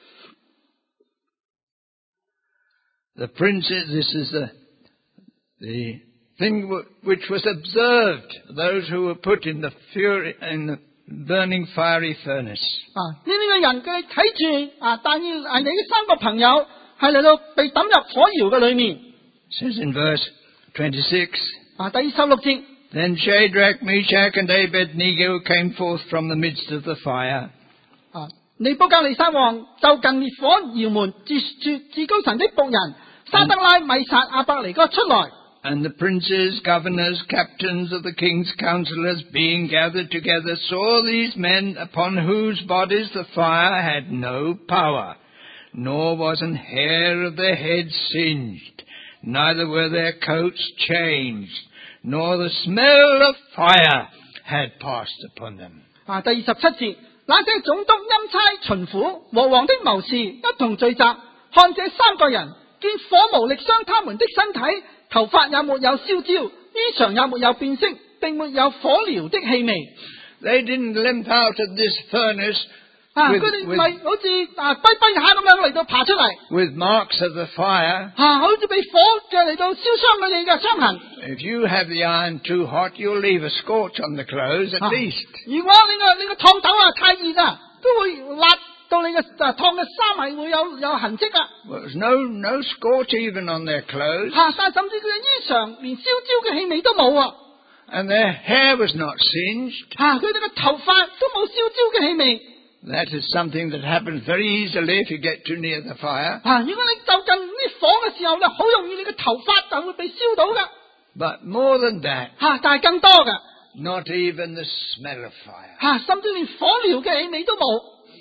The princes, this is the, the thing w- which was observed, those who were put in the fury, in the burning fiery furnace. 啊，呢啲嘅人佢睇住啊，但以啊你嘅三個朋友係嚟到被抌入火窯嘅裏面。 It says in verse twenty-six, 啊，第二十六節。 Then Shadrach, Meshach and Abednego came forth from the midst of the fire. 啊，尼布甲尼撒王就近烈火窯門，至至至高神的僕人沙得拉、米煞、亞伯尼哥出來。 And the princes, governors, captains of the king's counselors, being gathered together, saw these men upon whose bodies the fire had no power, nor was an hair of their heads singed, neither were their coats changed, nor the smell of fire had passed upon them. 啊，第二十七節，那些總督、欽差、巡撫和王的謀士一同聚集，看這三個人，見火無力傷他們的身體，頭髮也沒有燒焦，衣裳也沒有變色，並沒有火燎的氣味。 They didn't limp out of this furnace 啊， with, 佢哋唔 with, 係好似啊跛跛下咁樣嚟到爬出嚟， with marks of the fire. 啊，好似被火嘅嚟到燒傷佢哋嘅傷痕。 If you have the iron too hot, you'll leave a scorch on the clothes at 啊 least. 如果你個你個燙斗啊太熱啊，都會辣到你嘅啊燙嘅衫係會有有痕跡啊。 Well, there's no, no scorch even on their clothes. 啊，但係甚至佢嘅衣裳連燒焦嘅氣味都冇啊。 And their hair was not singed. 啊，佢哋嘅頭髮都冇燒焦嘅氣味。 That is something that happens very easily if you get too near the fire. 啊，如果你就近啲火嘅時候咧，好容易你嘅頭髮就會被燒到噶。 But more than that, 吓、啊，但係更多噶。 not even the smell of fire. 吓、啊，甚至連火燎嘅氣味都冇。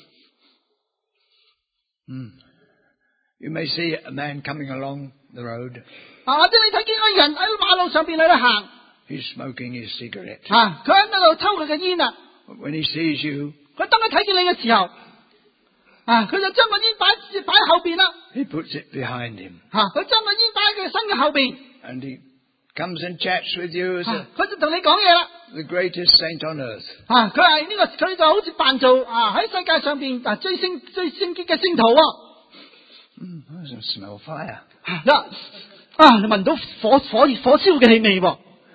Hmm. You may see a man coming along the road. 啊，或者你睇見個人喺馬路上邊喺度行， He's smoking his cigarette. 啊，佢喺嗰度抽佢嘅煙啊。 But when he sees you, 佢當佢睇見你嘅時候，啊，佢就將個煙擺擺喺後邊啦。 he puts it behind him. 吓、啊，佢將個煙擺喺佢身嘅後邊。 And he comes and chats with you as 啊 a, 佢就同你講嘢啦。 the greatest saint on earth. 啊，佢係呢個，佢就好似扮做啊喺世界上邊啊最聖最聖潔嘅聖徒喎。 Hmm, doesn't smell fire. 啊，啊，你聞到火火熱火燒嘅氣味喎。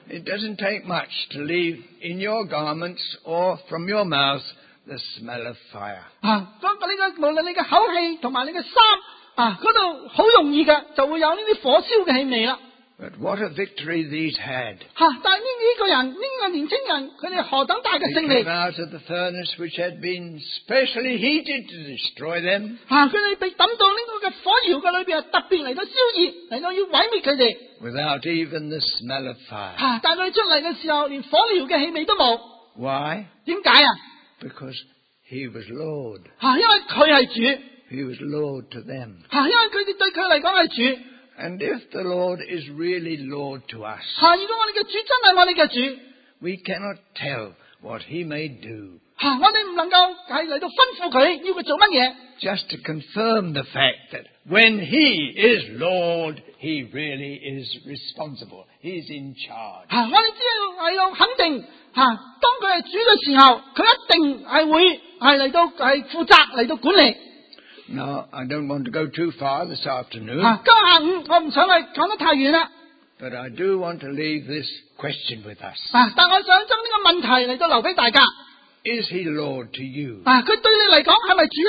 It doesn't take much to leave in your garments or from your mouth the smell of fire. 啊，嗰個呢個無論你嘅口氣同埋你嘅衫啊，嗰度好容易嘅就會有呢啲火燒嘅氣味啦。 But what a victory these had. 吓、啊，但係呢呢個人呢、這個年青人，佢哋何等大嘅 They 勝利！ came out of the furnace which had been specially heated to destroy them. 吓、啊，佢哋被抌到呢個嘅火窯嘅裏邊，特別嚟到燒熱，嚟到要毀滅佢哋。 Without even the smell of fire. 吓、啊，但係佢哋出嚟嘅時候，連火窯嘅氣味都冇。 Why? 點解啊？ Because he was Lord. 吓、啊，因為佢係主。 He was Lord to them. 吓、啊，因為佢哋對佢嚟講係主。 And if the Lord is really Lord to us, 吓、啊，如果我哋嘅主真係我哋嘅主， we cannot tell what he may do. 吓、啊，我哋唔能夠係嚟到吩咐佢要佢做乜嘢。 Just to confirm the fact that when he is Lord, he really is responsible. He's in charge. 吓、啊，我哋只係嚟到肯定吓、啊，當佢係主嘅時候，佢一定係會係嚟到係負責嚟到管理。 Now, I don't want to go too far this afternoon, 吓、啊，今日下午我唔想去講得太遠啦。 but I do want to leave this question with us. 啊，但我想將呢個問題嚟到留俾大家。 Is he Lord to you? 啊，佢對你嚟講係咪主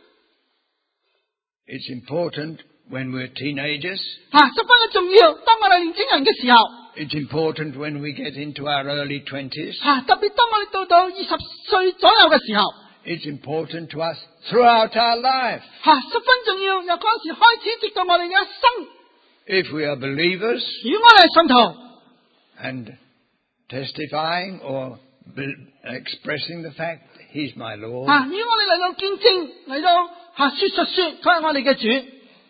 咧？ It's important when we're teenagers. 吓、啊，十分嘅重要。當我哋年青人嘅時候， It's important when we get into our early twenties. 吓、啊，特別當我哋到到二十歲左右嘅時候， It's important to us throughout our life. 吓、啊，十分重要。由嗰時開始，直到我哋嘅一生。 If we are believers 如果我哋係信徒， and testifying or be- expressing the fact he's my Lord, 吓、啊，如果我哋嚟到見證，嚟到吓、啊、說述說佢係我哋嘅主，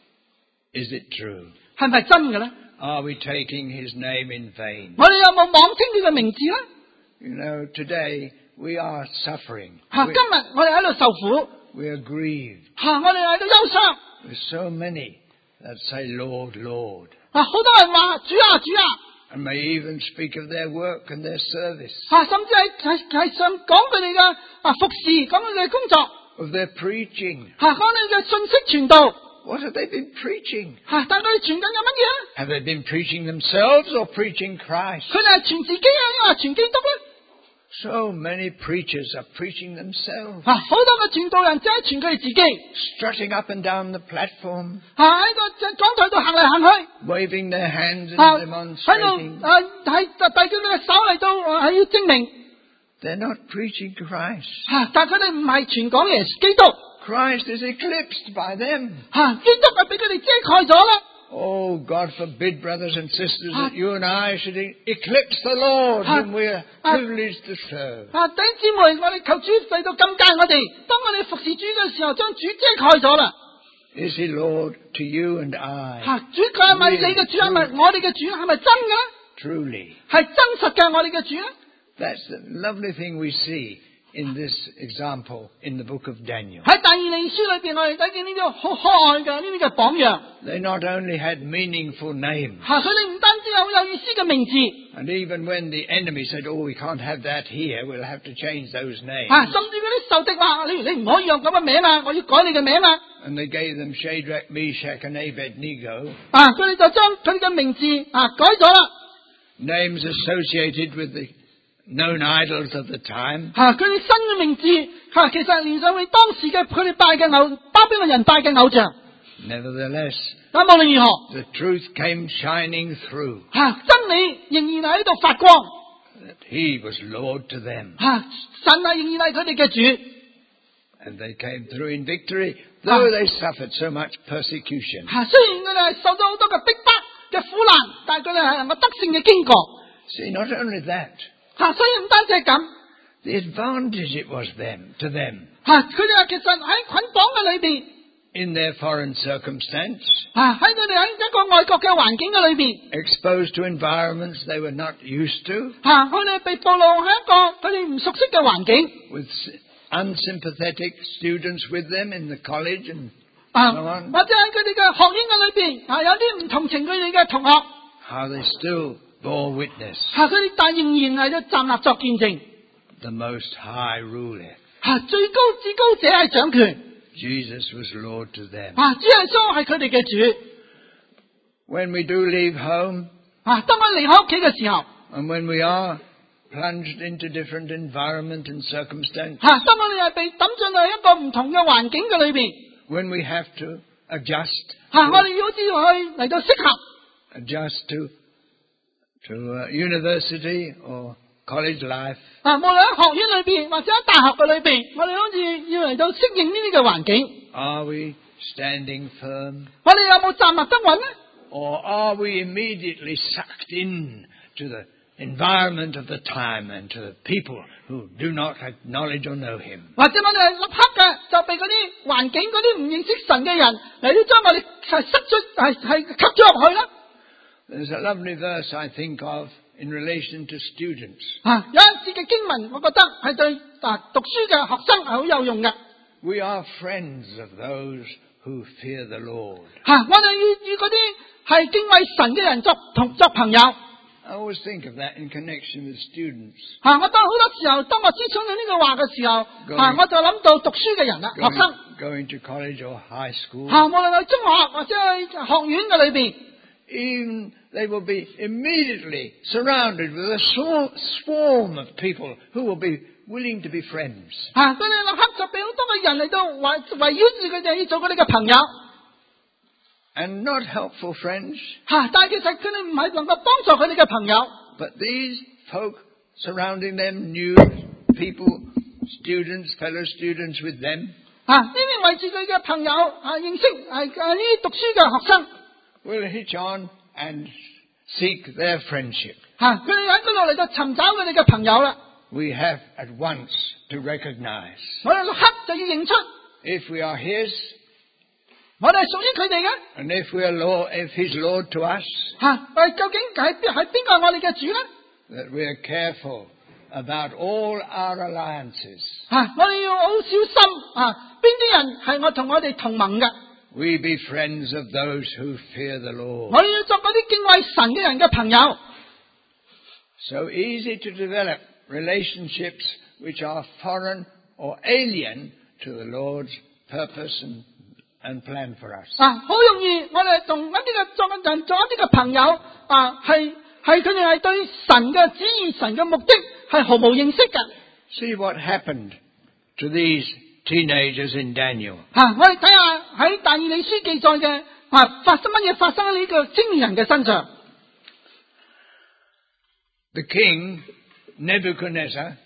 is it true? 係咪真嘅咧？ Are we taking his name in vain? 我哋有冇妄稱佢嘅名字咧？ You know, today we are suffering. 吓、啊， We, 今日我哋喺度受苦， we are grieved. 吓、啊，我哋喺度憂傷。 There's so many that say, Lord, Lord, 啊，好多人話主啊主啊， and may even speak of their work and their service, 啊，甚至係係係想講佢哋嘅啊服侍，講佢哋嘅工作， of their preaching. 吓、講佢哋嘅信息傳道， What have they been preaching? 吓、但係佢哋傳緊有乜嘢？ Have they been preaching themselves or preaching Christ? 佢哋係傳自己啊，抑或傳基督咧？ So many preachers are preaching themselves, 啊，好多嘅傳道人只係傳佢哋自己， strutting up and down the platform, 吓、喺個即係講台度行嚟行去， waving their hands 吓、 and 喺 demonstrating. 度啊喺遞佢哋嘅手嚟到啊係要證明， They're not preaching Christ. 吓、但係佢哋唔係傳講耶穌基督， Christ is eclipsed by them. 吓、基督係俾佢哋遮蓋咗啦。 Oh, God forbid, brothers and sisters, Ah. that you and I should e- eclipse the Lord Ah. whom we are Ah. privileged to serve. 啊，弟兄姊妹，我哋求主嚟到禁戒我哋，當我哋服侍主嘅時候，將主遮蓋咗啦。 Is he Lord to you and I? 吓、主佢係咪你嘅主？係咪我哋嘅主？係咪真嘅咧？ Truly. 係真實嘅我哋嘅主咧？ That's the lovely thing we see in this example in the book of Daniel. 喺但以理書裏邊，我哋睇見呢啲好可愛嘅呢啲嘅榜樣。 They not only had meaningful names, 吓、佢哋唔單止有好有意思嘅名字， and even when the enemy said, oh, we can't have that here, we'll have to change those names. 吓、甚至嗰啲仇敵話：你你唔可以用咁嘅名啊，我要改你嘅名啊！ And they gave them Shadrach, Meshach, and Abednego, 啊，佢哋就將佢哋嘅名字啊改咗啦。 names associated with the known idols of the time. 吓、佢哋新嘅名字吓、其實連上去當時嘅佢哋拜嘅偶巴比倫人拜嘅偶像。 Nevertheless, 但無論如何， the truth came shining through 吓、真理仍然係喺度發光。 that he was Lord to them. 吓、神係仍然係佢哋嘅主。 And they came through in victory, though they suffered so much persecution. 吓、雖然佢哋係受咗好多嘅逼迫嘅苦難，但係佢哋係能夠得勝嘅經過。 See, not only that, 吓、所以唔單止係咁， the advantage it was them to them 吓、佢哋係其實喺捆綁嘅裏邊， in their foreign circumstance, 吓、喺佢哋喺一個外國嘅環境嘅裏邊， exposed to environments they were not used to, 吓、佢哋被暴露喺一個佢哋唔熟悉嘅環境， with s- unsympathetic students with them in the college and 啊， so on, 或者喺佢哋嘅學院嘅裏邊，啊，有啲唔同情佢哋嘅同學， how they still bore witness. 吓、佢哋但仍然係都站立作見證， The Most High ruleth. 吓、最高至高者係掌權， Jesus was Lord to them. 啊，主耶穌係佢哋嘅主， When we do leave home, 啊，當我離開屋企嘅時候， And when we are plunged into different environment and circumstance, 吓、當我哋係被抌進去一個唔同嘅環境嘅裏邊， when we have to adjust, 吓、我哋要知道去嚟到適合， adjust to to uh, university or college life, 啊，無論喺學院裏邊或者喺大學嘅裏邊，我哋好似要嚟到適應呢啲嘅環境。 are we standing firm, 我哋有冇站立得穩呢？ or are we immediately sucked in to the environment of the time and to the people who do not acknowledge or know Him? 或者我哋係立刻嘅就被嗰啲環境嗰啲唔認識神嘅人嚟到將我哋係塞出係係吸咗入去啦。 There's a lovely verse I think of in relation to students. 啊，有一節嘅經文，我覺得係對啊讀書嘅學生係好有用嘅。 We are friends of those who fear the Lord. 吓、我哋要與嗰啲係敬畏神嘅人作同作朋友。 I always think of that in connection with students. 吓、我當好多時候，當我思想到呢個話嘅時候，吓、我就諗到讀書嘅人啦，學 Going, 生。 going to college or high school, 吓、無論去中學或者去學院嘅裏邊， even they will be immediately surrounded with a swarm, swarm of people who will be willing to be friends. 吓、佢哋立刻就俾好多嘅人嚟到圍圍繞住佢哋，要做佢哋嘅朋友。 And not helpful friends, 吓、但係其實佢哋唔係能夠幫助佢哋嘅朋友。 but these folk surrounding them, new people, students, fellow students with them, 吓、呢啲圍住佢嘅朋友啊，認識係啊呢啲讀書嘅學生。 will hitch on and seek their friendship. 吓、佢哋喺嗰度嚟到尋找佢哋嘅朋友啦。 We have at once to recognize 我哋立刻就要認出， if we are His, 我哋係屬於佢哋嘅。 and if we are Lord, if He's Lord to us, 吓、喂，究竟係邊係邊個係我哋嘅主咧？ that we are careful about all our alliances. 吓、我哋要好小心啊！邊啲人係我同我哋同盟嘅？ We be friends of those who fear the Lord. 我哋要作嗰啲敬畏神嘅人嘅朋友。 So easy to develop relationships which are foreign or alien to the Lord's purpose and, and plan for us. 啊，好容易我哋同一啲嘅作人做一啲嘅朋友啊，係係佢哋係對神嘅旨意、神嘅目的係毫無認識嘅。 See what happened to these teenagers in Daniel. 啊，我哋睇下喺但以理書記載嘅啊，發生乜嘢發生喺呢個青年人嘅身上。 The king, Nebuchadnezzar,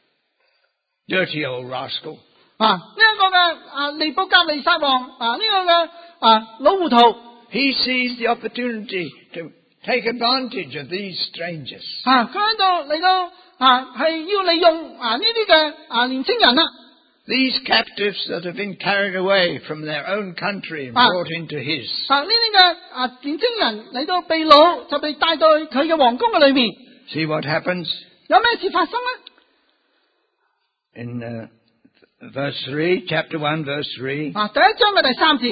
dirty old rascal, 啊，呢、一個嘅啊尼布甲尼撒王啊，呢、個嘅啊老糊塗， he sees the opportunity to take advantage of these strangers. 啊，佢喺度嚟到啊係要利用啊呢啲嘅啊年青人啦。 These captives that have been carried away from their own country and Ah. brought into his. 啊！呢啲嘅啊年青人嚟到被擄，就被帶到去佢嘅皇宮嘅裏面。 See what happens 有咩事發生呢？ in uh, verse three, chapter one, verse three. 啊，第一章嘅第三節。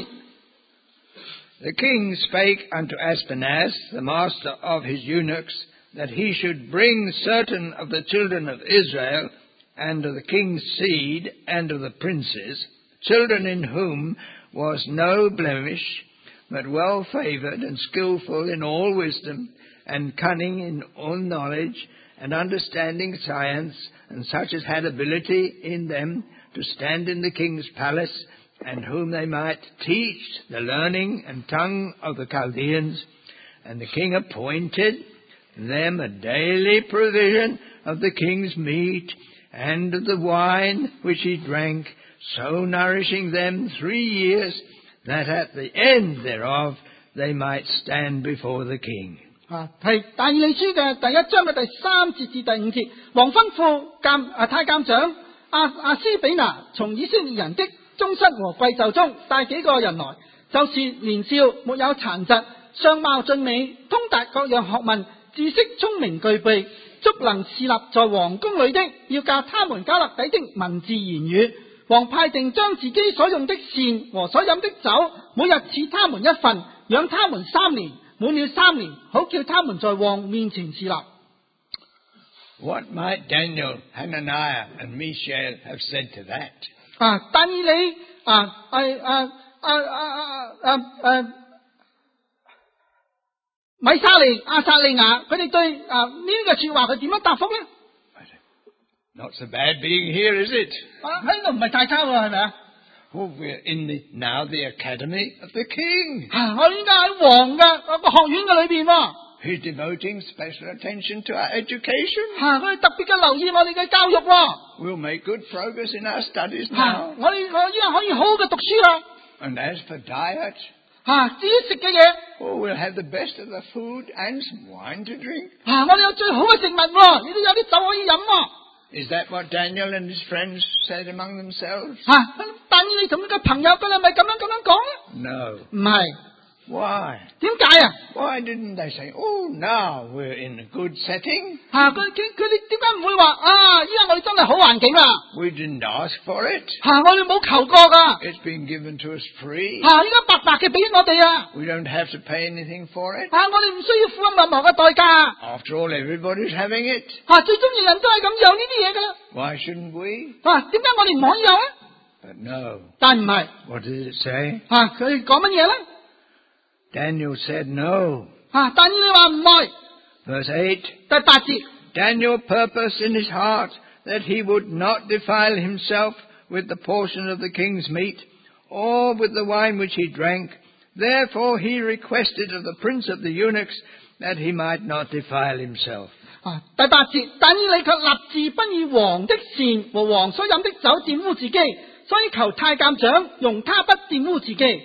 The king spake unto Aspenaz, the master of his eunuchs, that he should bring certain of the children of Israel, and of the king's seed, and of the princes, children in whom was no blemish, but well favoured and skilful in all wisdom, and cunning in all knowledge, and understanding science, and such as had ability in them to stand in the king's palace, and whom they might teach the learning and tongue of the Chaldeans. And the king appointed them a daily provision of the king's meat, and of the wine which he drank, so nourishing them three years, that at the end thereof they might stand before the king. 啊，係但以理書嘅第一章嘅第三節至第五節，王吩咐監啊太監長阿阿斯比拿從以色列人的宗室和貴胄中帶幾個人來，就是年少沒有殘疾，相貌俊美，通達各樣學問，知識聰明具備，足能侍立在皇宮裏的，要教他們加勒底的文字言語。王派定將自己所用的膳和所飲的酒，每日賜他們一份，養他們三年。滿了三年，好叫他們在王面前侍立。 What might Daniel, Hananiah, and Mishael have said to that? 啊，但以理啊，係啊啊啊啊啊啊米沙利、亞撒利亞，佢哋對啊呢個說話佢點樣答覆咧？ Not so bad being here, is it? 啊喺度唔係太差喎，係咪啊？ Oh, we're in the, now the academy of the king. 啊，我依家喺王嘅個學院嘅裏邊喎。 He's devoting special attention to our education. 啊，佢特別嘅留意我哋嘅教育喎。 We'll make good progress in our studies 啊 now.， 我哋我依家可以好好嘅讀書啦。 And as for diet, 啊，至於食嘅嘢， oh, we'll have the best of the food and some wine to drink. 啊，我哋有最好嘅食物喎，你都有啲酒可以飲喎。 Is that what Daniel and his friends said among themselves? 啊，但係你同你嘅朋友佢哋咪咁樣咁樣講咧？ No. 唔係， Why? 點解啊？ Why didn't they say, oh, now we're in a good setting? 啊，佢佢佢哋點解唔會話啊？依家我哋真係好環境啦！ We didn't ask for it. 啊，我哋冇求過噶。 It's been given to us free. 啊，依家白白嘅俾我哋啊！ We don't have to pay anything for it. 啊，我哋唔需要付任何嘅代價。 After all, everybody's having it. 啊，最中意人都係咁有呢啲嘢噶啦。 Why shouldn't we? 啊，點解我哋唔可以有咧？ But no. 但唔係。 What does it say? 啊，佢哋講乜嘢咧？ Daniel said no. 啊，但你話唔係。 Verse eight. 第八節。 Daniel purposed in his heart that he would not defile himself with the portion of the king's meat, or with the wine which he drank. Therefore he requested of the prince of the eunuchs that he might not defile himself. 啊，第八節，但以理卻立志不以王的膳和王所飲的酒玷污自己，所以求太監長容他不玷污自己。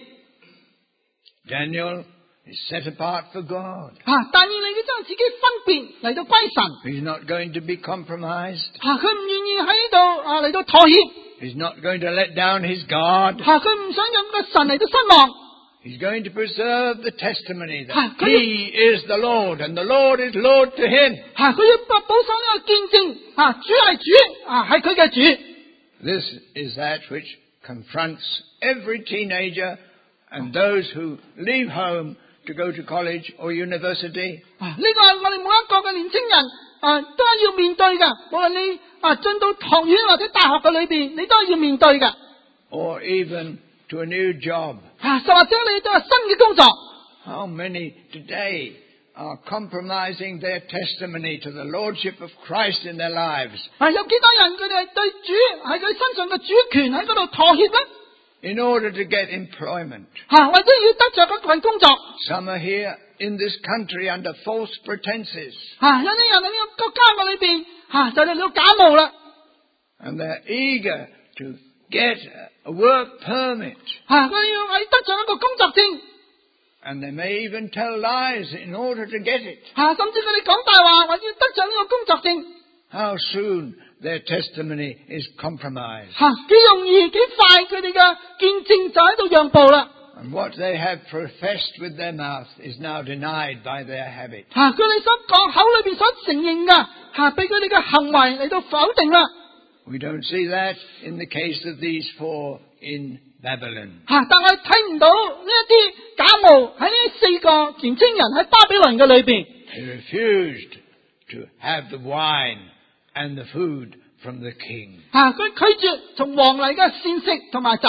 Daniel is set apart for God. 啊，但以理佢將自己分別嚟到歸神。 He's not going to be compromised. 啊，佢唔願意喺呢度啊嚟到妥協。 He's not going to let down his guard. 啊，佢唔想讓個神嚟到失望。 He's going to preserve the testimony that Ah, he is the Lord and the Lord is Lord to him. 啊，佢要保保守呢個見證。啊，主係主，啊係佢嘅主。 This is that which confronts every teenager and those who leave home to go to college or university. 啊，呢個係我哋每一個嘅年青人啊都係要面對嘅。無論你啊進到學院或者大學嘅裏邊，你都係要面對嘅。 Or even to a new job. 啊，甚或者你都係新嘅工作。 How many today are compromising their testimony to the Lordship of Christ in their lives 啊，有幾多人佢哋對主喺佢身上嘅主權喺嗰度妥協咧？ in order to get employment? 啊，或者要得着嗰份工作。 Some are here in this country under false pretenses. 啊，有啲人喺呢個國家嘅裏邊，吓就嚟到假冒啦。 And they're eager to get a work permit. 吓，佢要喺得着一個工作證。 And they may even tell lies in order to get it. 吓，甚至佢哋講大話，或者得着呢個工作證。 How soon their testimony is compromised. 吓，幾容易幾快，佢哋嘅見證就喺度讓步啦。 And what they have professed with their mouth is now denied by their habit. 吓，佢哋所講口裏邊所承認嘅，吓被佢哋嘅行為嚟到否定啦。 We don't see that in the case of these four in Babylon. 吓，但係睇唔到呢一啲假冒喺呢四個年青人喺巴比倫嘅裏邊。 They refused to have the wine and the food from the king. 吓，佢拒絕從王嚟嘅膳食同埋酒。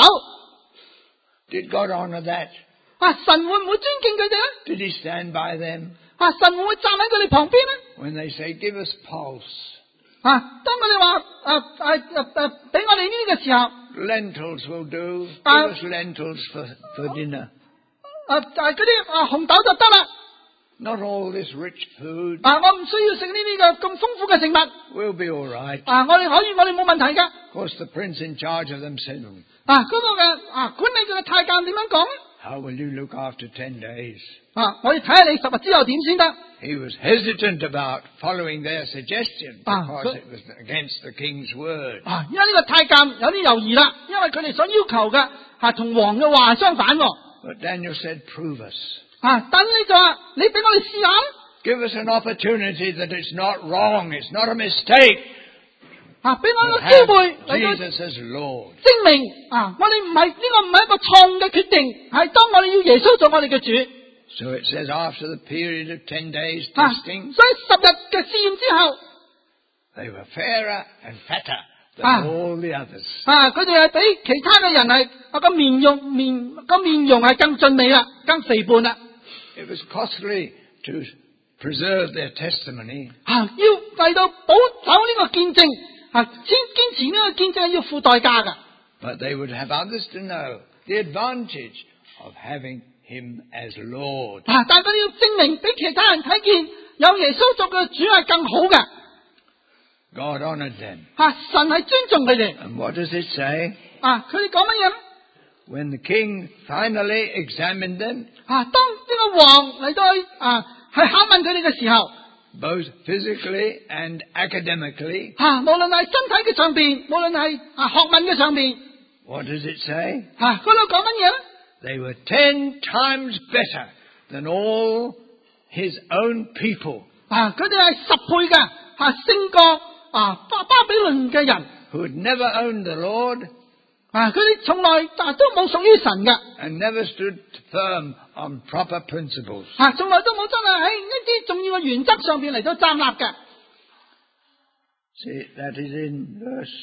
Did God honor that? 啊，神會唔會尊敬佢哋咧？ Did he stand by them 啊，神會唔會站喺佢哋旁邊咧？ when they say, give us pulse? 啊，當佢哋話誒誒誒誒俾我哋呢啲嘅時候， Lentils will do. Uh, Give us lentils for, for dinner. 誒就係嗰啲啊紅豆就得啦。 Not all this rich food. 啊，我唔需要食呢啲嘅咁豐富嘅食物。 We'll be all right. 啊，我哋可以，我哋冇問題噶。 Of course, the prince in charge of them said, 啊，嗰、個嘅啊管理佢嘅太監點樣講咧？ how will you look after ten days? 啊，我要睇下你十日之後點先得。 He was hesitant about following their suggestion Ah, because good. it was against the king's word. 啊，因為呢個太監有啲猶豫啦，因為佢哋所要求嘅係同王嘅話相反喎。 But Daniel said, prove us. 啊，等你就話你俾我哋試下啦。 Give us an opportunity that it's not wrong, it's not a mistake. 啊，俾我 To 一個機會 have 嚟到 Jesus as Lord. 證明啊，我哋唔係呢個唔係一個錯誤嘅決定，係當我哋要耶穌做我哋嘅主。 So it says after the period of ten days 啊， testing, 所以十日嘅試驗之後， they were fairer and fatter than Ah. all the others. 啊，佢哋係比其他嘅人係啊個面容面個面容係更俊美啦，更肥胖啦。 It was costly to preserve their testimony. 啊，要嚟到保守呢個見證，啊，堅堅持呢個見證係要付代價㗎。 But they would have others to know the advantage of having him as Lord. 啊，但係佢哋要證明俾其他人睇見，有耶穌作嘅主係更好嘅。 God honoured them. 啊，神係尊重佢哋。 And what does it say? 啊，佢哋講乜嘢咧？ When the king finally examined them, 啊，當呢個王嚟到去啊，係考問佢哋嘅時候， both physically and academically, 啊，無論係身體嘅上邊，無論係啊學問嘅上邊， what does it say? 啊，嗰度講乜嘢咧？ They were ten times better than all his own people, 啊，佢哋係十倍嘅，啊，勝過啊巴巴比倫嘅人， who had never owned the Lord 啊，佢哋從來啊都冇屬於神嘅， and never stood firm on proper principles. 啊，從來都冇真係喺一啲重要嘅原則上邊嚟到站立嘅。 See, that is in verse,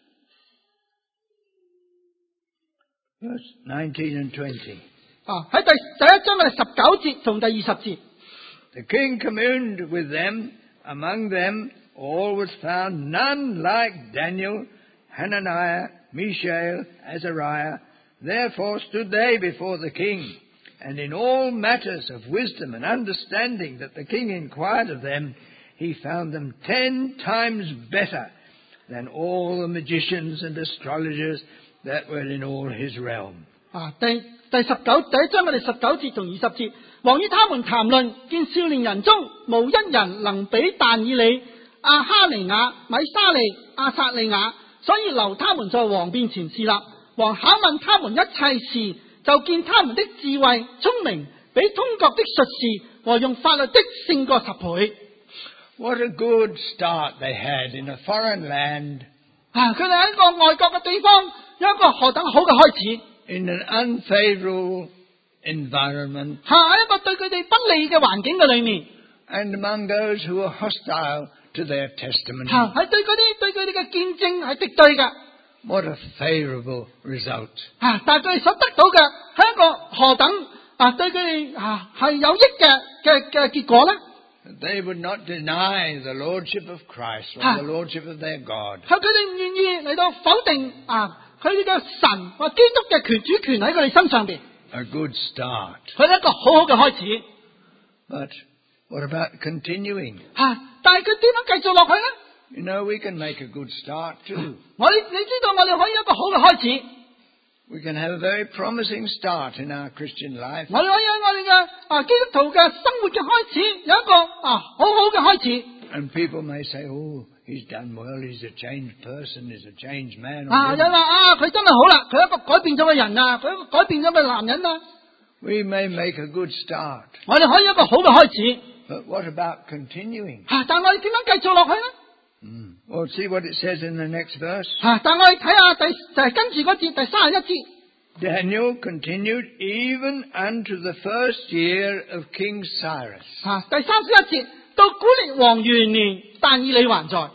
verse nineteen and twenty. 啊，喺第第一章嘅十九節同第二十節。 The king communed with them. Among them all was found none like Daniel, Hananiah, Mishael, Azariah. Therefore stood they before the king. And in all matters of wisdom and understanding that the king inquired of them, he found them ten times better than all the magicians and astrologers that were in all his realm. 啊，第第十九第一章我哋十九節同二十節，王與他們談論，見少年人中無一人能比但以理、亞哈尼亞、米沙利、亞撒利亞，所以留他們在王面前侍立。王考問他們一切事，就見他們的智慧聰明，比通國的術士和用法律的勝過十倍。 What a good start they had in a foreign land. 啊，佢哋喺一個外國嘅地方有一個何等好嘅開始。 In an unfavorable environment, 嚇喺一個對佢哋不利嘅環境嘅裏面， and among those who were hostile to their testimony. 嚇係對嗰啲對佢哋嘅見證係敵對嘅。 What a favorable result. 嚇，但係佢哋所得到嘅係一個何等啊對佢哋啊係有益嘅嘅嘅結果咧？ They would not deny the lordship of Christ or 嚇 the lordship of their God. 係佢哋唔願意嚟到否定啊佢哋嘅神或基督嘅權主權喺佢哋身上邊。 A good start. 佢係一個好好嘅開始。 But what about continuing? 嚇，但係佢點樣繼續落去咧？ You know, we can make a good start too. 我哋你知道我哋可以有一個好嘅開始。 We can have a very promising start in our Christian life. 我哋可以喺我哋嘅啊基督徒嘅生活嘅開始有一個啊好好嘅開始。 And people may say, oh, he's done well, he's a changed person, he's a changed man. or 啊，有 woman." 人話啊，佢真係好啦，佢係一個改變咗嘅人啊，佢係一個改變咗嘅男人啊。 We may make a good start. 我哋可以有一個好嘅開始。 But what about continuing? 啊，但係我哋點樣繼續落去咧？ Mm. Well, see what it says in the next verse. 啊，但係我哋睇下第就係跟住嗰節第三十一節。 Daniel continued even unto the first year of King Cyrus. 啊，第三十一節到古列王元年，但以理還在。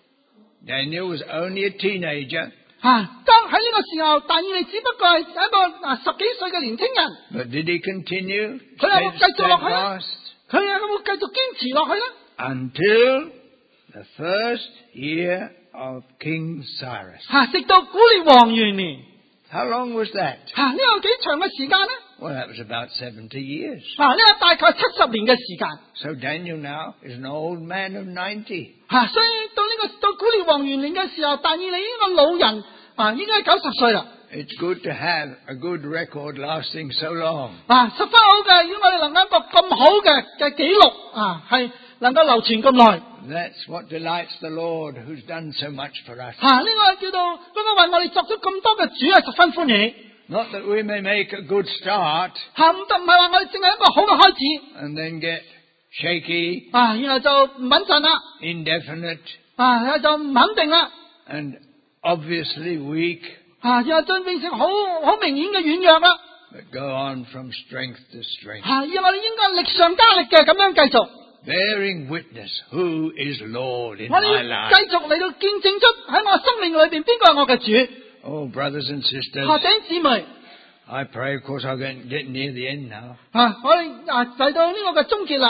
Daniel was only a teenager, 啊，當喺呢個時候，但以理只不過係一個啊十幾歲嘅年青人， but did he continue 佢有冇繼續落去咧？ steadfast 佢有冇繼續堅持落去咧？ until the first year of King Cyrus? 啊，直到古列王元年。 How long was that? 啊，呢個幾長嘅時間咧？ Well, that was about seventy years. 啊，呢個大概七十年嘅時間。 So Daniel now is an old man of ninety. 啊，所以到呢、這個到古列王元年嘅時候，但以理呢個老人啊，應該九十歲啦。 It's good to have a good record lasting so long. 啊，十分好嘅，如果我哋能夠一個咁好嘅嘅記錄啊，係能夠流傳咁耐。 That's what delights the Lord who's done so much for us. 啊，呢、這個叫做嗰個為我哋作咗咁多嘅主係十分歡喜。 Not that we may make a good start 嚇，唔得唔係話我哋淨係一個好嘅開始。 and then get shaky, 啊，然後就唔穩陣啦。 indefinite, 啊，然後就唔肯定啦。 and obviously weak, 啊，然後就變成好好明顯嘅軟弱啦。 but go on from strength to strength, 啊，而我哋應該力上加力嘅咁樣繼續。 bearing witness who is Lord in 我 my 哋 life. 繼續嚟到見證出喺我生命裏邊邊個係我嘅主。 Oh, brothers and sisters, 啊，弟兄姊妹， I pray, of course, I'll get, get near the end now. 啊，我哋啊嚟到呢個嘅終結啦。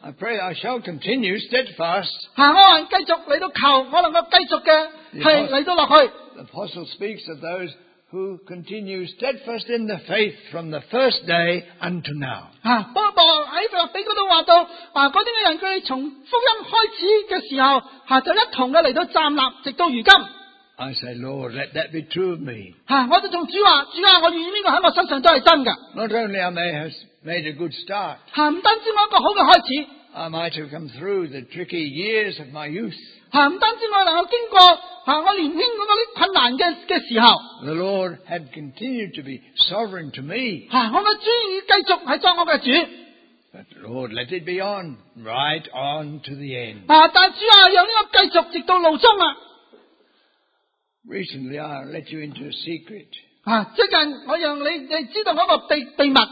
I pray I shall continue steadfast. 吓，我話繼續嚟到求，我能夠繼續嘅係嚟到落去。 The apostle speaks of those who continue steadfast in the faith from the first day unto now. 吓，不過喺腓立比嗰度話到，啊嗰啲嘅人佢哋從福音開始嘅時候，吓就一同嘅嚟到站立，直到如今。 I say, Lord, let that be true of me. 吓，我就同主話，主啊，我願意呢個喺我身上都係真㗎。 Not only I may have made a good start, 吓，唔單止我一個好嘅開始， I might have come through the tricky years of my youth. 吓，唔單止我能夠經過吓我年輕嗰啲困難嘅嘅時候， The Lord had continued to be sovereign to me. 吓我嘅主意繼續係作我嘅主。 But Lord, let it be on, right on to the end. 啊，但主啊，讓呢個繼續直到路終啊！ Recently, I let you into a secret. 啊，最近我讓你你知道嗰個秘秘密。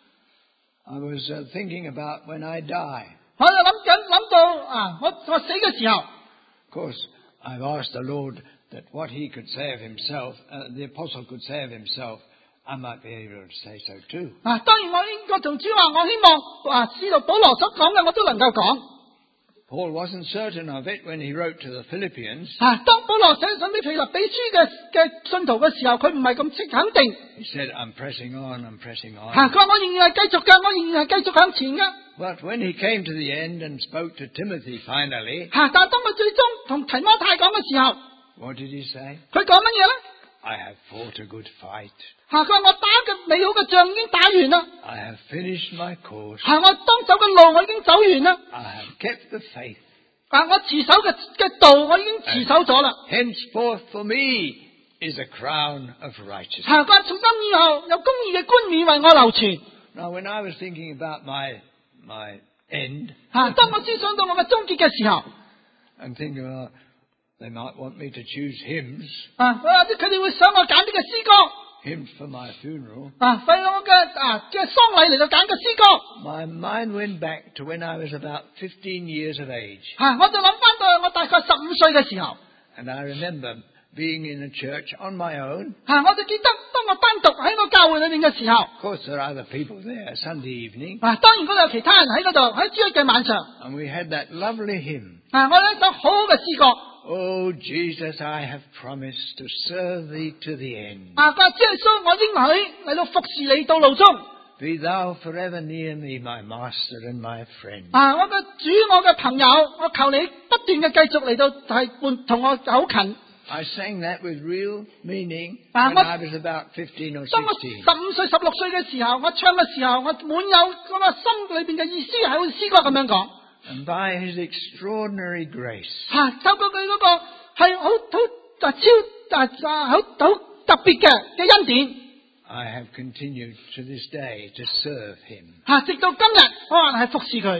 I was uh, thinking about when I die. 我就諗緊諗到啊，我我死嘅時候， Of course, I've asked the Lord that what he could say of himself, uh, the apostle could say of himself, I might be able to say so too. 啊，當然我應該同主話，我希望啊，使徒保羅所講嘅我都能夠講。 Paul wasn't certain of it when he wrote to the Philippians. 啊，當保羅寫信俾腓立比書嘅嘅信徒嘅時候，佢唔係咁識肯定。 He said, I'm pressing on, I'm pressing 吓， on. 佢話我仍然係繼續嘅，我仍然係繼續向前嘅。 But when he came to the end and spoke to Timothy finally, 吓，但係當佢最終同提摩太講嘅時候， what did he say? 佢講乜嘢咧？ I have fought a good fight. 吓，佢話我打嘅美好嘅仗已經打完啦。 I have finished my course. 吓，我當走嘅路我已經走完啦。 I have kept the faith. 啊，我持守嘅嘅道我已經持守咗啦。 Henceforth for me is a crown of righteousness. 吓，佢話從今以後有公義嘅冠冕為我流傳。 Now, when I was thinking about my my end, 吓，當我思想到我嘅終結嘅時候， I'm thinking, well, they might want me to choose hymns, 啊，或者佢哋會想我揀呢個詩歌， hymns for my funeral. 啊，為我嘅啊嘅喪禮嚟到揀個詩歌。 My mind went back to when I was about fifteen years of age. 吓，我就諗翻到我大概十五歲嘅時候， And I remember being in a church on my own. 吓，我就記得當我單獨喺個教會裏面嘅時候， Of course, there are other people there Sunday evening. 啊，當然嗰度有其他人喺嗰度喺主日嘅晚上， And we had that lovely hymn. 啊，我有一首好好嘅詩歌， Oh, Jesus, I have promised to serve thee to the end. 啊，佢話主耶穌，我應許嚟到服侍你到路中， Be thou forever near me, my master and my friend. 啊，我嘅主，我嘅朋友，我求你不斷嘅繼續嚟到係伴同我好近。 I sang that with real meaning Ah, when what- I was about fifteen or 當我 sixteen. 十五歲、十六歲嘅時候，我唱嘅時候，我滿有嗰個心裏邊嘅意思，係好似詩歌咁樣講。 And by his extraordinary grace, 吓，透過佢嗰個係好好啊超啊啊好好特別嘅嘅恩典， I have continued to this day to serve him. 吓，直到今日我還係服侍佢。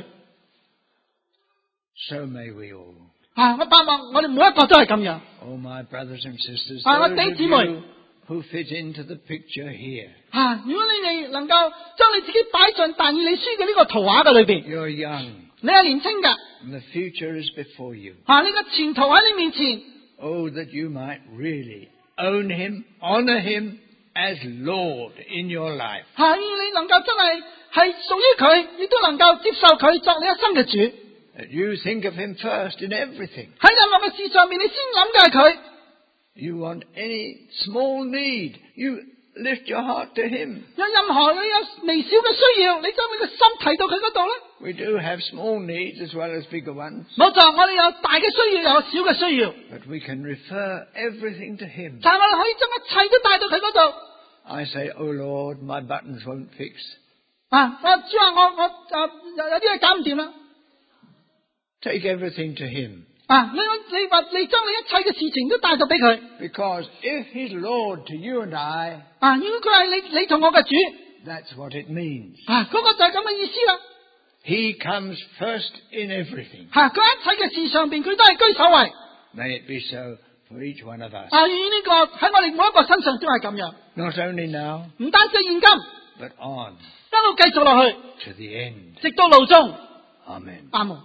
So may we all. 吓，我盼望我哋每一個都係咁樣。 Oh, my brothers and sisters, Ah, those 我弟兄 of 姊妹。 you who fit into the picture here. 吓，如果你哋能夠將你自己擺進但以理書嘅呢個圖畫嘅裏邊， You're young, 你係年輕嘅， and the future is before you. 吓，你嘅前途喺你面前， Oh, that you might really own him, honor him as Lord in your life. 吓，願你能夠真係係屬於佢，亦都能夠接受佢作你一生嘅主。 That you think of him first in everything. 喺任何嘅事上面，你先諗嘅係佢。 You want any small need, you lift your heart to him. 有任何你有微小嘅需要，你將你嘅心提到佢嗰度咧。 We do have small needs as well as bigger ones, 冇錯，我哋有大嘅需要，有小嘅需要， but we can refer everything to him. 但係我哋可以將一切都帶到佢嗰度。 I say, oh Lord, my buttons won't fix. 啊，我主話我我啊有有啲嘢搞唔掂啦。 Take everything to him. 啊，你你話你將你一切嘅事情都帶到俾佢。 Because if he's Lord to you and I, 啊，如果佢係你你同我嘅主， that's what it means. 啊，嗰、個就係咁嘅意思啦。 He comes first in everything. 吓、佢一切嘅事上邊，佢都係居首位。 May it be so for each one of us. 啊，願呢個喺我哋每一個身上都係咁樣， Not only now, 唔單止現今， but on 一路繼續落去， to the end. 直到路終。 Amen. 阿門。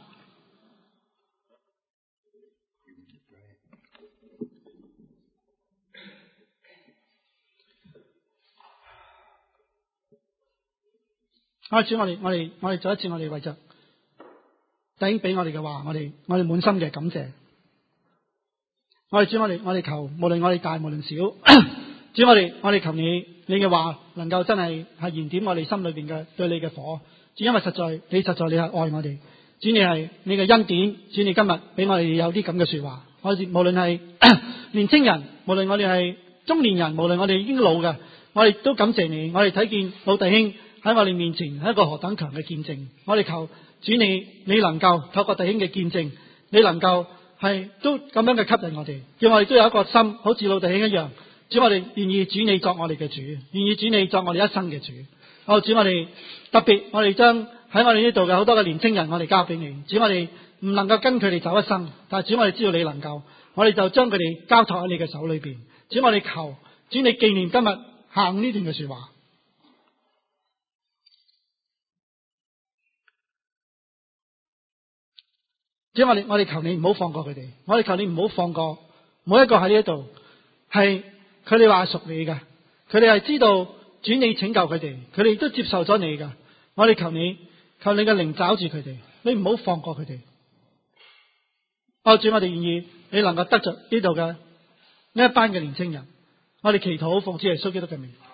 開始我哋我哋我哋再一次我哋為着弟兄俾我哋嘅話，我哋我哋滿心嘅感謝。我哋主，我哋我哋求，無論我哋大無論小，主我哋我哋求你，你嘅話能夠真係係燃點我哋心裏邊嘅對你嘅火。主，因為實在你實在你係愛我哋，主你係你嘅恩典，主你今日俾我哋有啲咁嘅說話。我哋無論係年青人，無論我哋係中年人，無論我哋已經老嘅，我哋都感謝你。我哋睇見老弟兄喺我哋面前係一個何等強嘅見證。我哋求主你，你能夠透過弟兄嘅見證，你能夠係都咁樣嘅吸引我哋，叫我哋都有一個心，好似老弟兄一樣。主，我哋願意主你作我哋嘅主，願意主你作我哋一生嘅主。哦，主，我哋特別，我哋將喺我哋呢度嘅好多嘅年青人，我哋交俾你。主，我哋唔能夠跟佢哋走一生，但係主，我哋知道你能夠，我哋就將佢哋交託喺你嘅手裏邊。主，我哋求主你紀念今日行呢段嘅說話。主，我哋我哋求你唔好放過佢哋，我哋求你唔好放過每一個喺呢一度係佢哋話屬你嘅，佢哋係知道主你拯救佢哋，佢哋都接受咗你嘅。我哋求你，求你嘅靈抓住佢哋，你唔好放過佢哋。哦，主，我哋願意你能夠得着呢度嘅呢一班嘅年青人，我哋祈禱奉主耶穌基督嘅名。